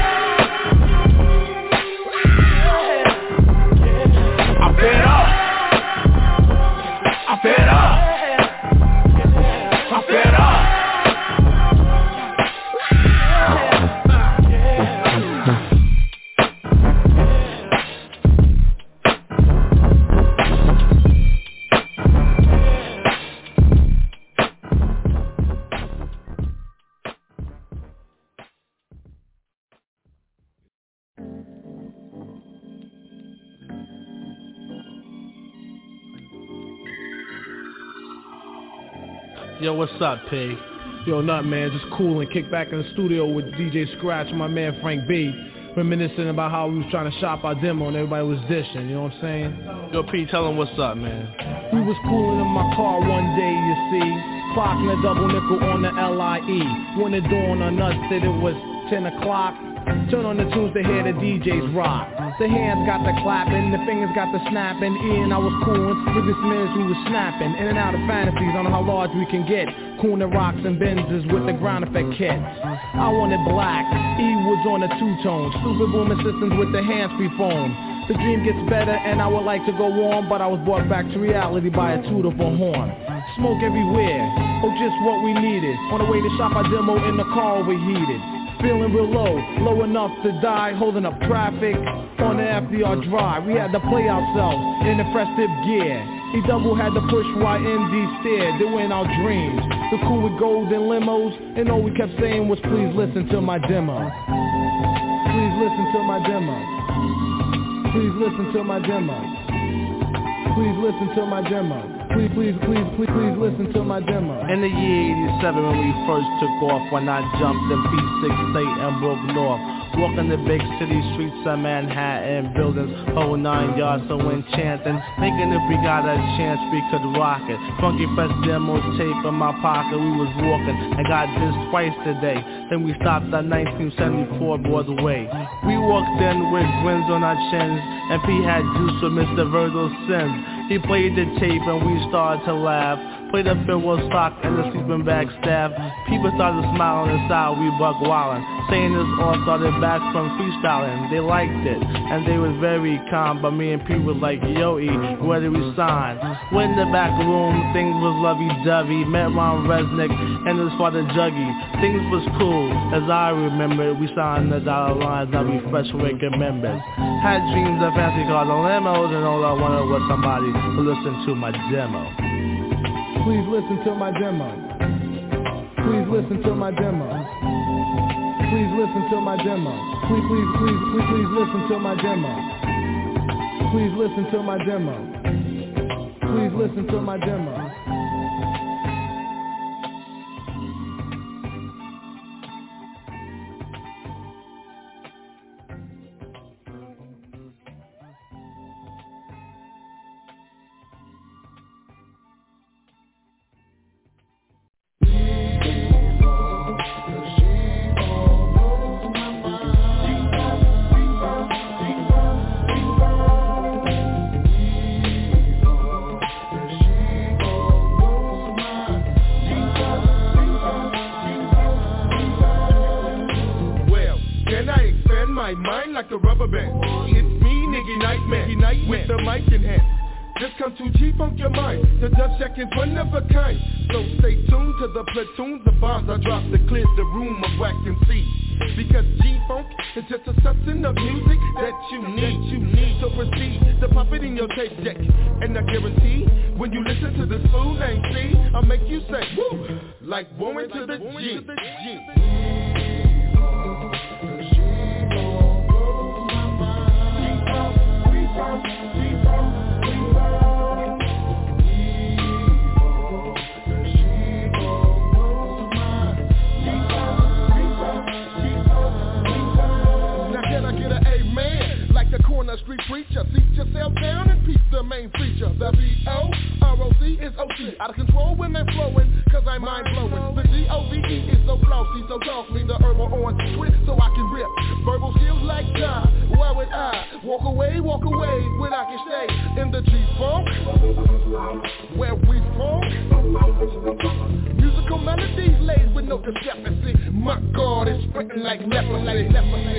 I'm fed up. I'm fed up. I'm fed up. Yo, what's up, P? Yo, nothing, man. Just cool and kick back in the studio with DJ Scratch and my man Frank B. Reminiscing about how we was trying to shop our demo and everybody was dishing, you know what I'm saying? Yo, P, tell him what's up, man. We was cooling in my car one day, you see. Clocking a double nickel on the LIE. When the dawn on us said it was 10 o'clock. Turn on the tunes to hear the DJs rock. The hands got the clapping, the fingers got the snapping. Ian, I was coolin', with this minutes we was snapping. In and out of fantasies on how large we can get. Cooling rocks and Benzes with the ground effect kits. I wanted black, E was on a two-tone. Super booming systems with the hands-free foam. The dream gets better and I would like to go on, but I was brought back to reality by a tootable horn. Smoke everywhere, oh just what we needed. On the way to shop our demo in the car overheated. Feeling real low, low enough to die, holding up traffic on the FDR drive. We had to play ourselves in the festive gear. E double had to push YND steer, they went our dreams. The cool with golden limos, and all we kept saying was please listen to my demo. Please listen to my demo. Please listen to my demo. Please listen to my demo. Please listen to my demo. In the year 87 when we first took off, when I jumped in P6 State and broke north. Walking the big city streets of Manhattan, buildings whole 9 yards so enchanting. Thinking if we got a chance we could rock it. Funky fresh demo tape in my pocket, we was walking and got this twice today. Then we stopped at 1974 Broadway. We walked in with grins on our chins, and P had juice for Mr. Virgil's sins. He played the tape and we started to laugh. Played a farewell sock and the sleeping bag staff. People started smiling inside, we buck wildin'. Saying this all started back from freestyling. They liked it and they was very calm, but me and P was like, yo E, where did we sign? Went in the back room, things was lovey-dovey. Met Ron Resnick and his father Juggy. Things was cool, as I remember. We signed the dollar lines, now we fresh wicked members. Had dreams of fancy cars and limos, and all I wanted was somebody to listen to my demo. Please listen to my demo. Please listen to my demo. Please listen to my demo. Please listen to my demo. Please listen to my demo. Please listen to my demo. like a rubber band. It's me, Niggy Nightmare, with the mic in hand. Just come to G-Funk your mind. The Dutch check is one of a kind. So stay tuned to the platoons of bombs I drop to clear the room of whack and see. Because G-Funk is just a substance of music that you need. So proceed to pop it in your tape deck. And I guarantee, when you listen to this fool named C, I'll make you say, woo, like woman to the G. Street preacher, seat yourself down and peep the main feature. The B-O-R-O-C is O-C. Out of control when I'm flowing, cause I'm mind-blowing. The G-O-V-E is so flossy, so toss me the herbal on twist so I can rip. Verbal skills like God, why would I walk away when I can stay in the G-Funk, where we from? Musical melodies laid with no discrepancy. My God, it's spreading like leprosy.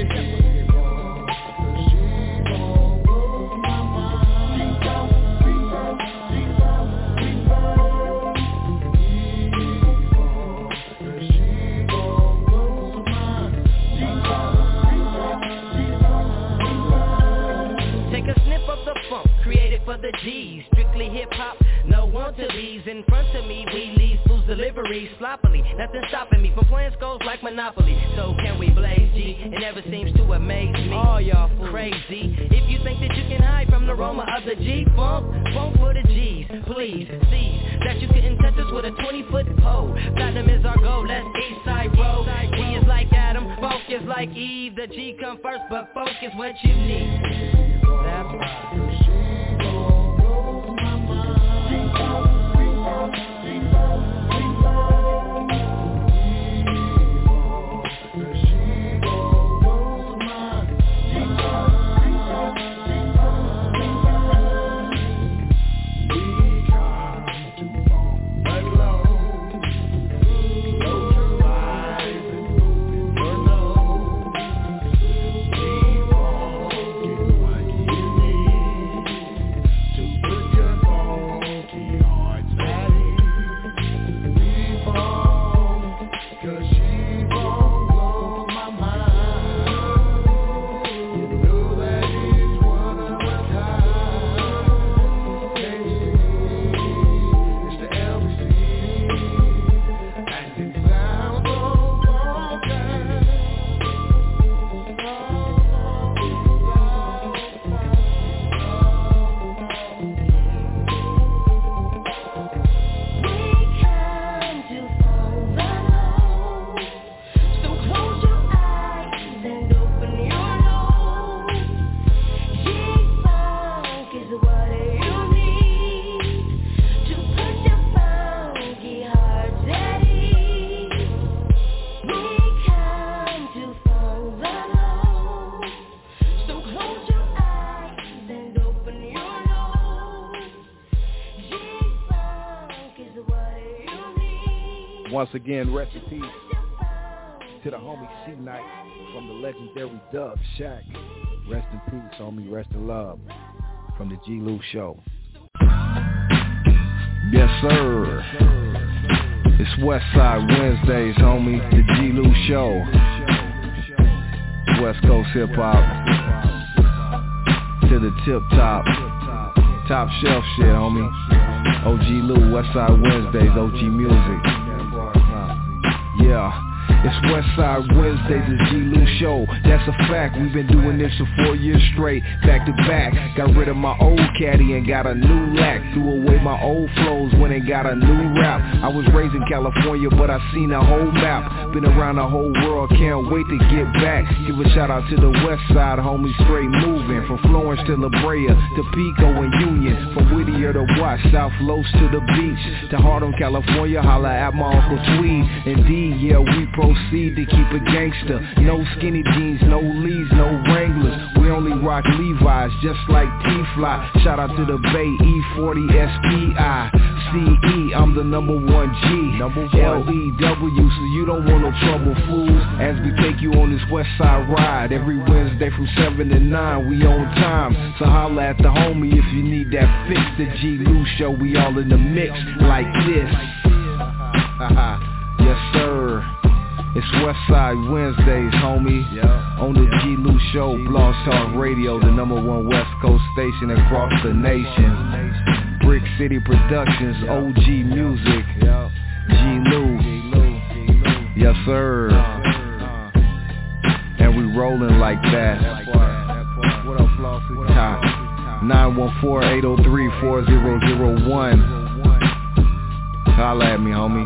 Created for the G's, strictly hip-hop, no want-to-be's. In front of me, we leave fools deliveries sloppily. Nothing stopping me from playing skulls like Monopoly. So can we blaze G? It never seems to amaze me. All y'all crazy. If you think that you can hide from the aroma of the G-Funk, funk for the G's, please seize that you couldn't touch us with a 20-foot pole. Platinum is our goal, let's east side roll. We is like Adam, folk is like Eve. The G come first, but folk is what you need. That's right. Once again, rest in peace to the homie C-Night from the legendary Dub Shack. Rest in peace, homie. Rest in love from the G. Lou Show. Yes, sir. It's Westside Wednesdays, homie. The G. Lou Show. West Coast hip hop to the tip top. Top shelf shit, homie. OG OG Lou, Westside Wednesdays, OG Music. Yeah. It's Westside Wednesdays, the G Lou Show. That's a fact, we've been doing this for 4 years straight, back to back. Got rid of my old caddy and got a new lack. Threw away my old flows when it got a new rap. I was raised in California, but I seen a whole map. Been around the whole world, can't wait to get back. Give a shout out to the West Side, homies straight moving. From Florence to La Brea, to Pico and Union. From Whittier to Watts, South Los to the beach. To Harlem, California, holla at my Uncle Tweed. Indeed, yeah, we proceed to keep it gangster. No skinny jeans, no Lees, no Wranglers. We only rock Levi's, just like T-Fly. Shout out to the Bay, E40 SPI. CE, I'm the number 1 G. LEW, so you don't want no trouble, fools. As we take you on this West Side ride, every Wednesday from 7 to 9, we on time. So holla at the homie if you need that fix. The G Lou Show, we all in the mix like this. Yes, sir. It's Westside Wednesdays, homie. On the G Lou Show, Blog Talk Radio, the number 1 West Coast station across the nation. Brick City Productions, OG Music, G Lou. Yes, sir. And we rolling like that. What up, Flossie? 914-803-4001. Holla at me, homie.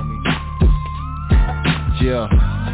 Yeah.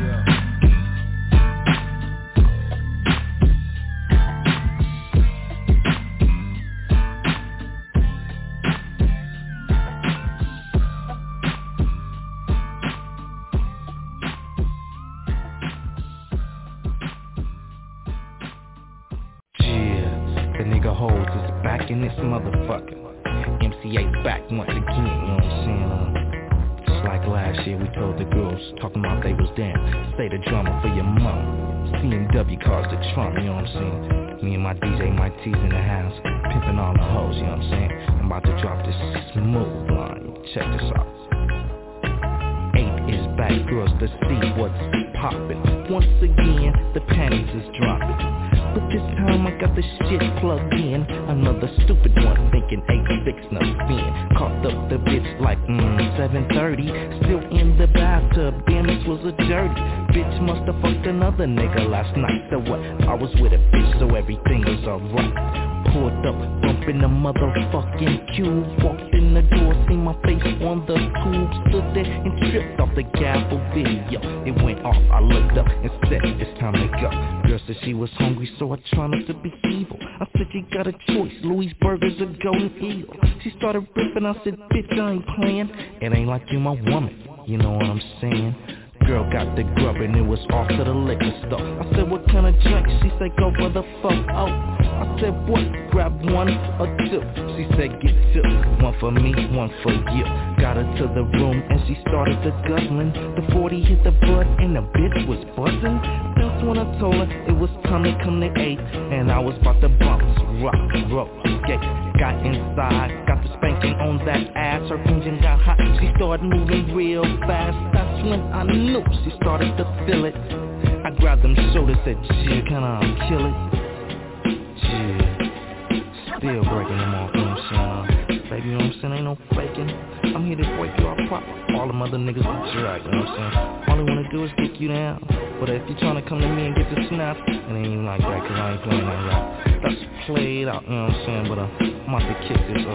The nigga holds is back in this motherfucker. MCA back once again, you know what I'm saying? Like last year we told the girls, talking about they was down. Say the drama for your mom. CMW cars the Trump, you know what I'm saying? Me and my DJ Mike T's in the house, pimping all the hoes, you know what I'm saying? I'm about to drop this smooth line, check this out. 8 is back, girls to see what's poppin'. Once again, the panties is dropping. But this time I got the shit plugged in. Another stupid one thinking 8-6 no spin. Caught up the bitch like 7:30. Still in the bathtub, damn this was a dirty. Bitch musta fucked another nigga last night. So what? I was with a bitch so everything was alright. Pulled up, bumping the motherfucking cube. Walked in the door, seen my face on the tube. Stood there and tripped off the gavel video. It went off, I looked up and said, it's time to go. Girl said she was hungry, so I tried not to be evil. I said, you got a choice, Louis Burgers or Golden Eagle. She started ripping, I said, bitch, I ain't playing. It ain't like you my woman, you know what I'm saying? Girl got the grub and it was off to the liquor store. I said, what kind of drink? She said, go for the fuck out. I said, what? Grab 1 or 2. She said, get 2. 1 for me, 1 for you. Got her to the room and she started to guzzling. The 40 hit the butt and the bitch was buzzing. That's when I told her it was time to come to 8. And I was about to bounce, rock, roll, skate. Got inside, got the spanking on that ass. Her engine got hot, she started moving real fast. That's when I knew she started to feel it. I grabbed them shoulders, said, gee, can I kill it? Gee, still breaking them off, you know what I'm saying? Baby, you know what I'm saying? Ain't no faking. I'm here to break you off proper. All them other niggas will drag, you know what I'm saying? All they wanna do is kick you down. But if you tryna come to me and get the snap, it ain't even like that, cause I ain't playing that rap. That's played out, you know what I'm saying? But I'm about to kick this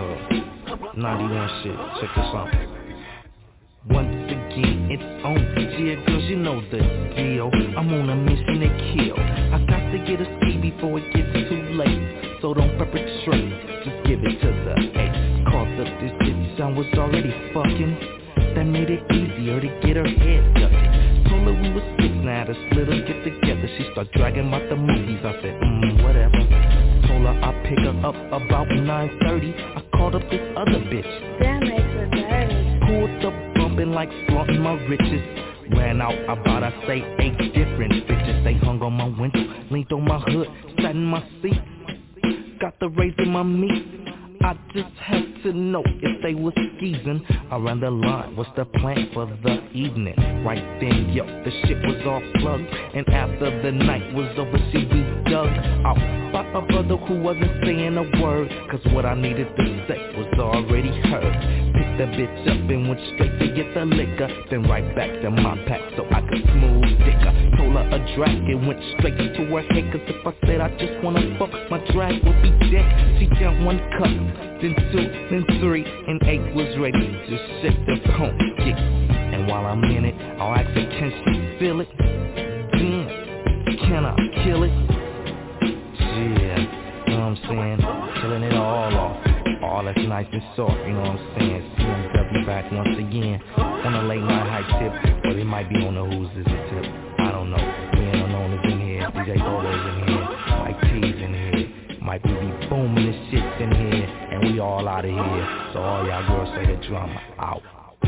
91 shit. Check this out. Once again, it's on. Yeah, girls, you know the deal. I'm on a mission to kill. I got to get a ski before it gets too late. So don't perpetrate, just give it to the 8. Caught up this bitch, I was already fucking. That made it easier to get her head ducked. Told her we was 6 now, this little get together. She start dragging about the movies. I said, whatever. Told her I'd pick her up about 9:30. I called up this other bitch. Damn, it's so dirty. Pulled up, bumping like flaunting my riches. Ran out about, I say, 8 different bitches. They hung on my window, leaned on my hood, sat in my seat. Got the raise in my meat. I just had to know if they was skeezing. around the line. What's the plan for the evening? Right then, yo, the shit was all plugged. And after the night was over, she be dug out by a brother who wasn't saying a word. Cause what I needed to say was already heard. Picked the bitch up and went straight to get the liquor. Then right back to my pack so I could smooth dicker. Told her a drag and went straight to her head. Cause if I said I just wanna fuck, my drag would be dead. She jumped 1 cup, then 2, then 3, and 8 was ready to shit the home kick. And while I'm in it, I'll ask her, can she feel it? Damn, can I kill it? Yeah, you know what I'm saying? Killing it all off. All that's nice and soft, you know what I'm saying? CMW back once again on a late night high tip, or it might be on the Who's Is It tip. I don't know. Me and Unknown is in here, DJ Bolo's in here, Mike T's in here. Might be booming this shit's in here, and we all out of here. So all y'all girls say the drama out.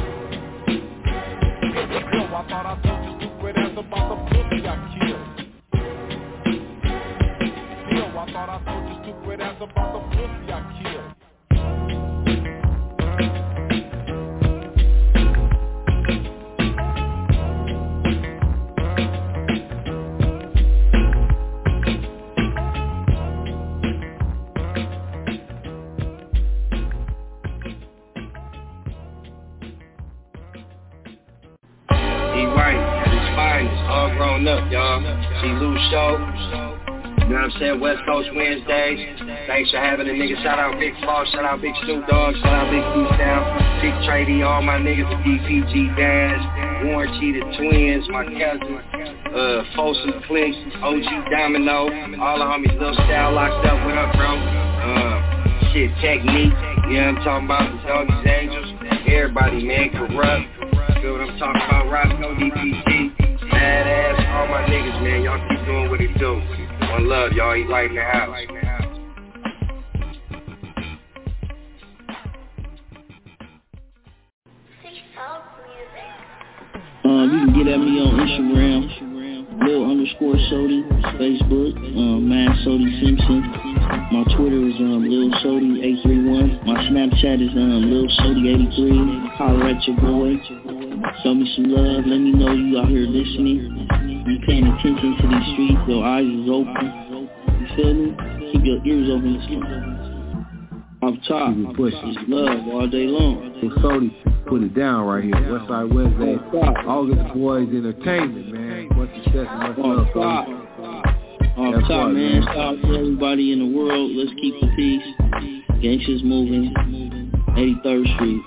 Yo, I thought I told you stupid ass about the pussy I killed. Yo, I thought I told you stupid ass about the pussy I killed. All grown up, y'all. G-Lou Show. You know what I'm saying? West Coast Wednesdays. Thanks for having a nigga. Shout out Big Floss. Shout out Big Snoop Dogg. Shout out Big Freestyle. Big Trady. All my niggas. DPG Dash. Warren G the Twins. My cousin. Folsom Click. OG Domino. All the homies. Lil Style locked up. What up, bro? Shit, Technique. You know what I'm talking about? The Doggies Angels. Everybody, man. Corrupt. Feel what I'm talking about? Roscoe, DPG. Badass, all my niggas, man. Y'all keep doing what it do. One love, y'all. Eat light in the house. You can get at me on Instagram, Lil_Sody, Facebook, Mad Sody Simpson. My Twitter is Lil Sody 831. My Snapchat is Lil Sody 83. Holler at your boy. Show me some love. Let me know you out here listening. You paying attention to these streets. Your eyes is open. You feel me? Keep your ears open. Off top, just love all day long. So Sody put it down right here. Westside Wednesday, August Boys Entertainment, man. Much success and much love, Sody. Off top, man. Shout out to everybody in the world. Let's keep the peace. Gangsters moving. 83rd Street.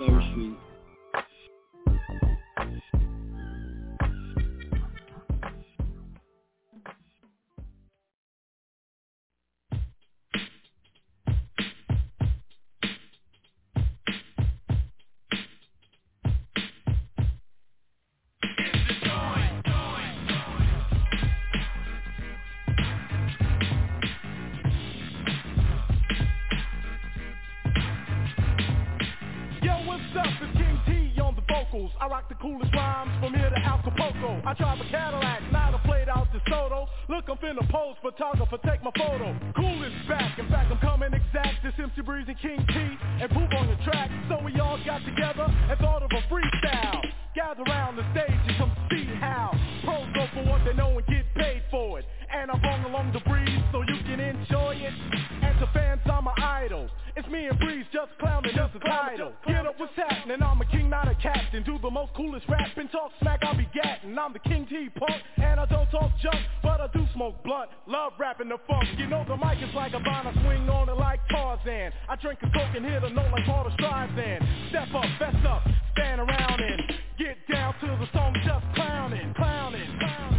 I rock the coolest rhymes from here to Acapulco. I drive a Cadillac, not a played out DeSoto. Look, I'm finna pose, photographer, take my photo. Cool is back, in fact I'm coming exact. This MC Breeze and King T and Poop on the track. So we all got together and thought of a freestyle. Gather around the stage and come see how pros go for what they know and get paid for it. And I run along the breeze so you can enjoy it. And to fans, I'm an idol. It's me and Breeze just clowning as the title. Get up, what's happening? I'm a king, not a captain. Do the most coolest rapping, talk smack, I'll be gattin'. I'm the King T punk, and I don't talk junk, but I do smoke blunt. Love rapping the funk. You know the mic is like a vine, I swing on it like Tarzan. I drink a coke and hit a note like Paul Streisand. Step up, fess up, stand around and get down to the song, just clowning, clowning, clowning.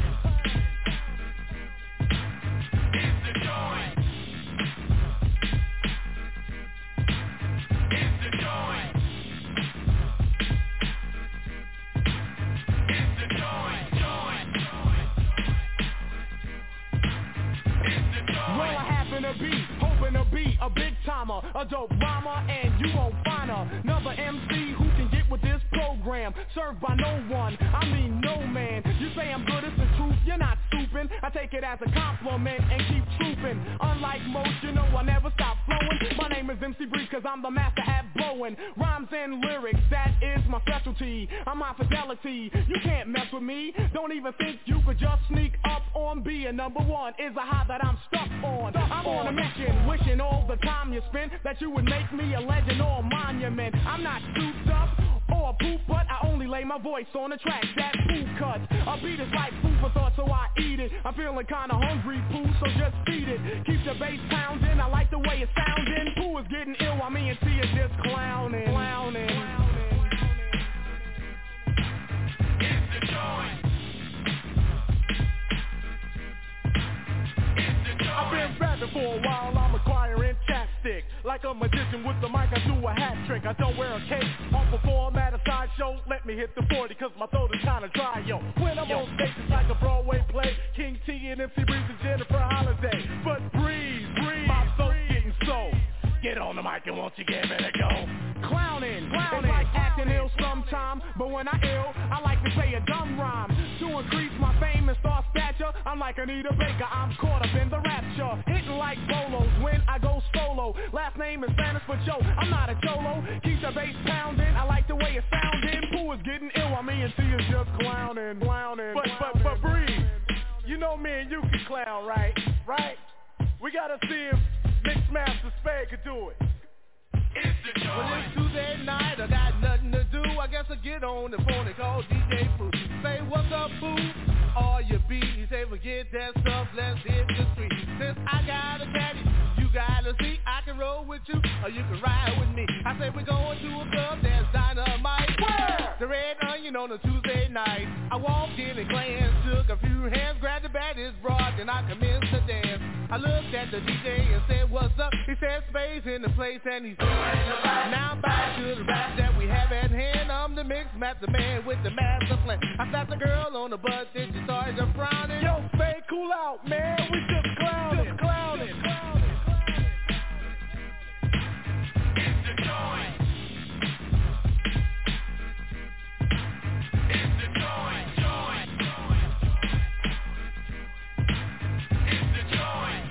It's the joint. It's the joint. It's the joint, joint. It's the joint. Well, I happen to be, hoping to be a big timer, a dope rhymer, and you won't find another MC who can get with this program. Served by no one, I mean no man. You say I'm good, it's the truth, you're not super. swooping, I take it as a compliment and keep trooping. Unlike most, you know I never stop flowing. My name is MC Breeze cause I'm the master at blowing rhymes and lyrics, that is my specialty. I'm high fidelity, you can't mess with me. Don't even think you could just sneak up on being number one is a high that I'm stuck on. I'm on a mission, wishing all the time you spend that you would make me a legend or a monument. I'm not souped up or a poop, but I only lay my voice on a track that food cuts. A beat is like food for thought, so I eat it. I'm feeling kinda hungry, poo, so just feed it. Keep the bass pounding, I like the way it's sounding. Poo is getting ill while me and T is just clowning. It's the joint. I've been rapping for a while, I'm acquiring chapstick. Like a magician with the mic, I do a hat trick. I don't wear a cape, I'll perform at a sideshow. Let me hit the 40, cause my throat is kinda dry, yo. When I'm on stage, it's like a Broadway play. King T and MC Breeze and Jennifer Holiday. But breathe, my throat's getting so. Get on the mic and won't you give it a go? Clowning, it's like acting ill sometime. But when I ill, I like to say a dumb rhyme. To increase my fame and star stature, I'm like Anita Baker, I'm caught up in the rapture. Hitting like bolos when I go solo. Last name is Spanish, but yo, I'm not a cholo. Keep the bass pounding, I like the way it sounding. Pooh is getting ill while me and T is just clowning. But breathe, you know me and you can clown, right? We gotta see if Mixmaster Spade could do it. Well, it's Tuesday night, I got nothing to do. I guess I get on the phone and call DJ Pooh. Say, what's up, Pooh? All your beats, say, forget that stuff, let's hit the street. Since I got a caddy, you gotta see, I can roll with you, or you can ride with me. I say, we're going to a club, there's dynamite. Where? The Red Onion on a Tuesday night. I walked in and glanced, took a few hands, grabbed the baddest broad, then I commenced to dance. I looked at the DJ and said, what's up? He said, Spade's in the place, and he's now I'm back to the rap that we have at hand. I'm the mix master man with the master plan. I slapped the girl on the butt, then she started to frowning. Yo, Spade, cool out, man. We just clowning. It's the joint. It's the joint. It's the joint.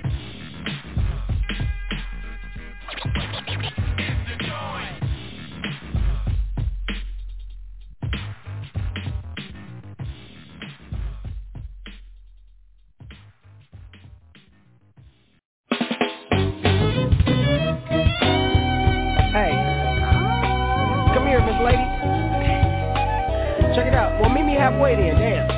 Hey, come here, Miss Lady. Check it out. Well, meet me halfway then.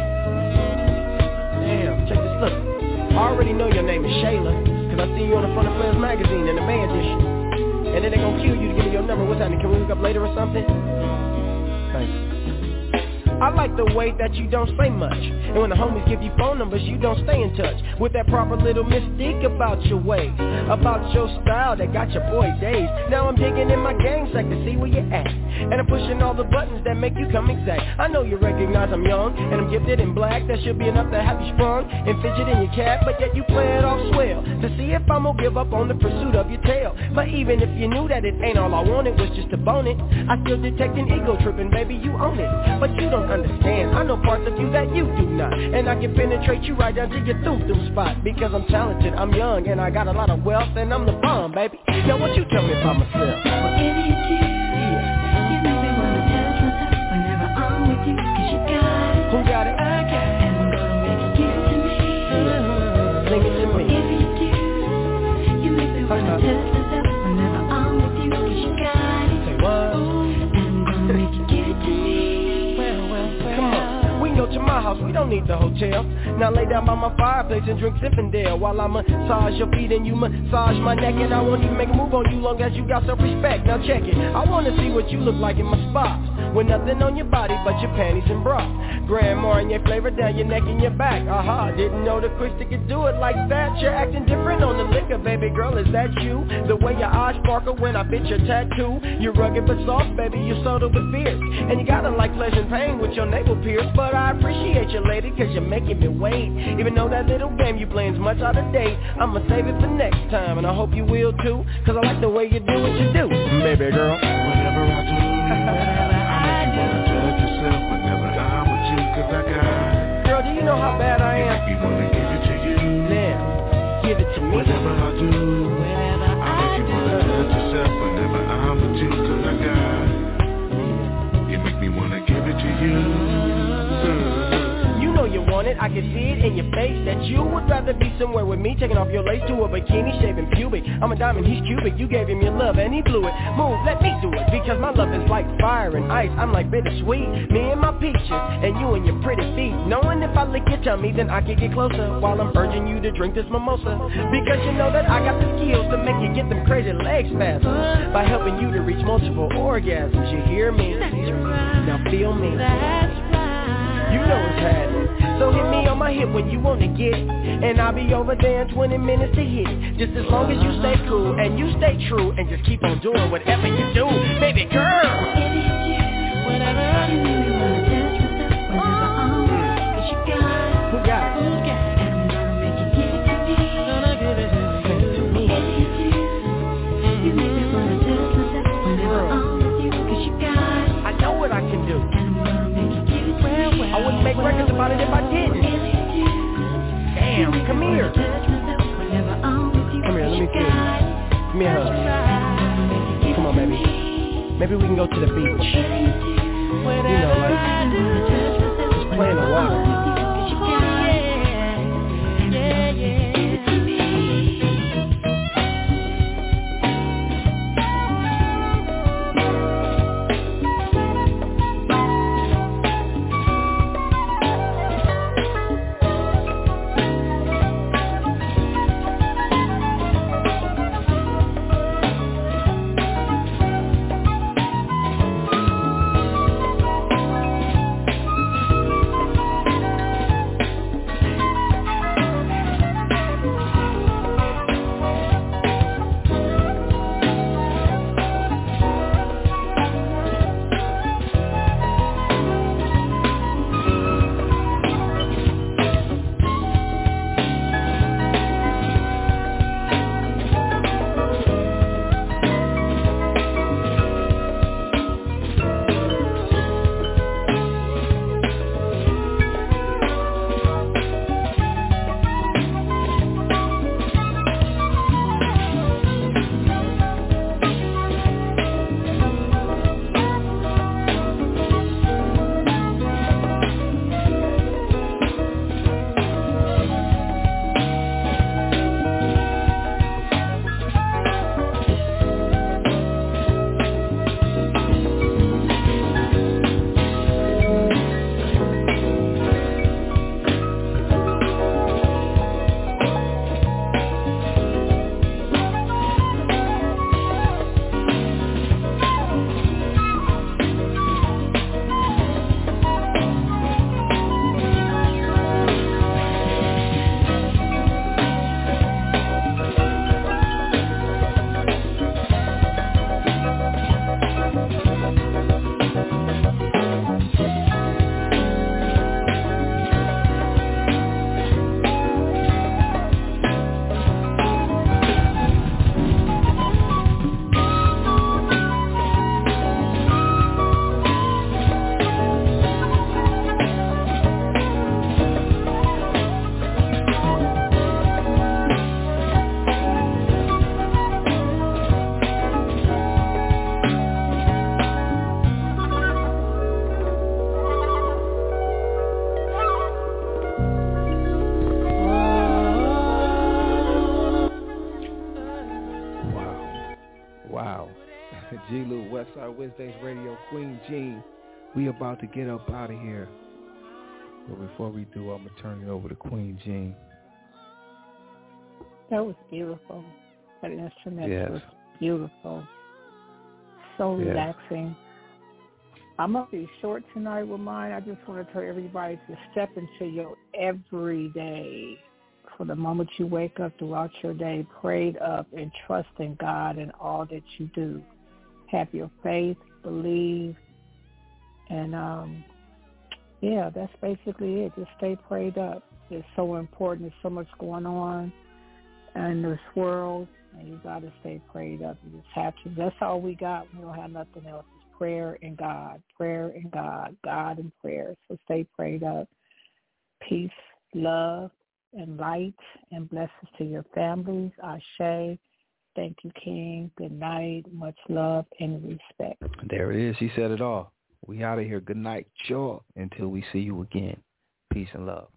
Damn, check this look. I already know your name is Shayla, cause I see you on the front of Players Magazine in the May edition. And then they gon' cue you to give me your number. What's happening? Can we hook up later or something? Thanks. I like the way that you don't say much. And when the homies give you phone numbers, you don't stay in touch. With that proper little mystique about your ways, about your style that got your boy dazed. Now I'm digging in my game so I can see where you're at. And I'm pushing all the buttons that make you come exact. I know you recognize I'm young, and I'm gifted in black. That should be enough to have you sprung and fidget in your cap. But yet you play it off swell to see if I'm gonna give up on the pursuit of your tail. But even if you knew that it ain't all I wanted was just to bone it, I still detect an ego tripping, baby, you own it. But you don't understand, I know parts of you that you do not. And I can penetrate you right down to your thum-thum spot. Because I'm talented, I'm young, and I got a lot of wealth, and I'm the bomb, baby. Now what you tell me about myself? What can you do? You make me wanna touch myself whenever I'm with you, cause you got it. Who got it? I got it. And I'm gonna make it give it to me. Sing it to me. If you do, you make me wanna touch myself whenever I'm with you, cause you got it. Say what? And I'm gonna make it give it to me. Come on, we can go to my house, we don't need the hotel. Now lay down by my fireplace and drink Zinfandel while I massage your feet and you massage my neck. And I won't even make a move on you long as you got self-respect. Now check it, I wanna see what you look like in my spots, with nothing on your body but your panties and bra. Grand Marnier flavor down your neck and your back. Aha, didn't know the Christy could do it like that. You're acting different on the liquor, baby girl, is that you? The way your eyes sparkle when I bit your tattoo. You're rugged but soft, baby, you're subtle but fierce. And you gotta like pleasure and pain with your navel pierced. But I appreciate you, lady, cause you're making me wait. Even though that little game you playing's much out of date, I'ma save it for next time, and I hope you will too, cause I like the way you do what you do, baby girl. Whatever I do, I make you wanna touch yourself whenever I'm with you, cause I got it. Girl, do you know how bad I am? You wanna get it, I can see it in your face that you would rather be somewhere with me, taking off your lace to a bikini, shaving pubic. I'm a diamond, he's cubic. You gave him your love and he blew it. Move, let me do it, because my love is like fire and ice. I'm like bittersweet, me and my peaches, and you and your pretty feet. Knowing if I lick your tummy, then I can get closer while I'm urging you to drink this mimosa. Because you know that I got the skills to make you get them crazy legs faster by helping you to reach multiple orgasms. You hear me? Now feel me. You know what's happening. So hit me on my hip when you wanna get it, and I'll be over there in 20 minutes to hit it. Just as long as you stay cool and you stay true and just keep on doing whatever you do, baby girl. Whatever I do, you wanna touch myself whenever I'm with you, 'cause you got it. Who got it? You got it. And I'm gonna make you give it to me. Gonna give it to me. You make me wanna touch myself whenever I'm with you, 'cause you got it. I know what I can do. And I'm gonna make you give it to me. I wouldn't make records about it if I didn't. Damn, come here. Come here, let me see. Give me a hug. Come on, baby. Maybe we can go to the beach. You know, like, just play in the water. G-Lou, Westside Wednesdays Radio, Queen Jean. We about to get up out of here. But before we do, I'm going to turn it over to Queen Jean. That was beautiful. That instrument was Yes. beautiful. So Yes. relaxing. I'm going to be short tonight with mine. I just want to tell everybody to step into your everyday. From the moment you wake up throughout your day, prayed up and trust in God in all that you do. Have your faith, believe, and yeah, that's basically it. Just stay prayed up. It's so important. There's so much going on in this world, and you got to stay prayed up. You just have to. That's all we got. We don't have nothing else. It's prayer and God, God and prayer. So stay prayed up. Peace, love, and light, and blessings to your families. Ashe. Thank you, King. Good night. Much love and respect. There it is. She said it all. We out of here. Good night, sure. Until we see you again. Peace and love.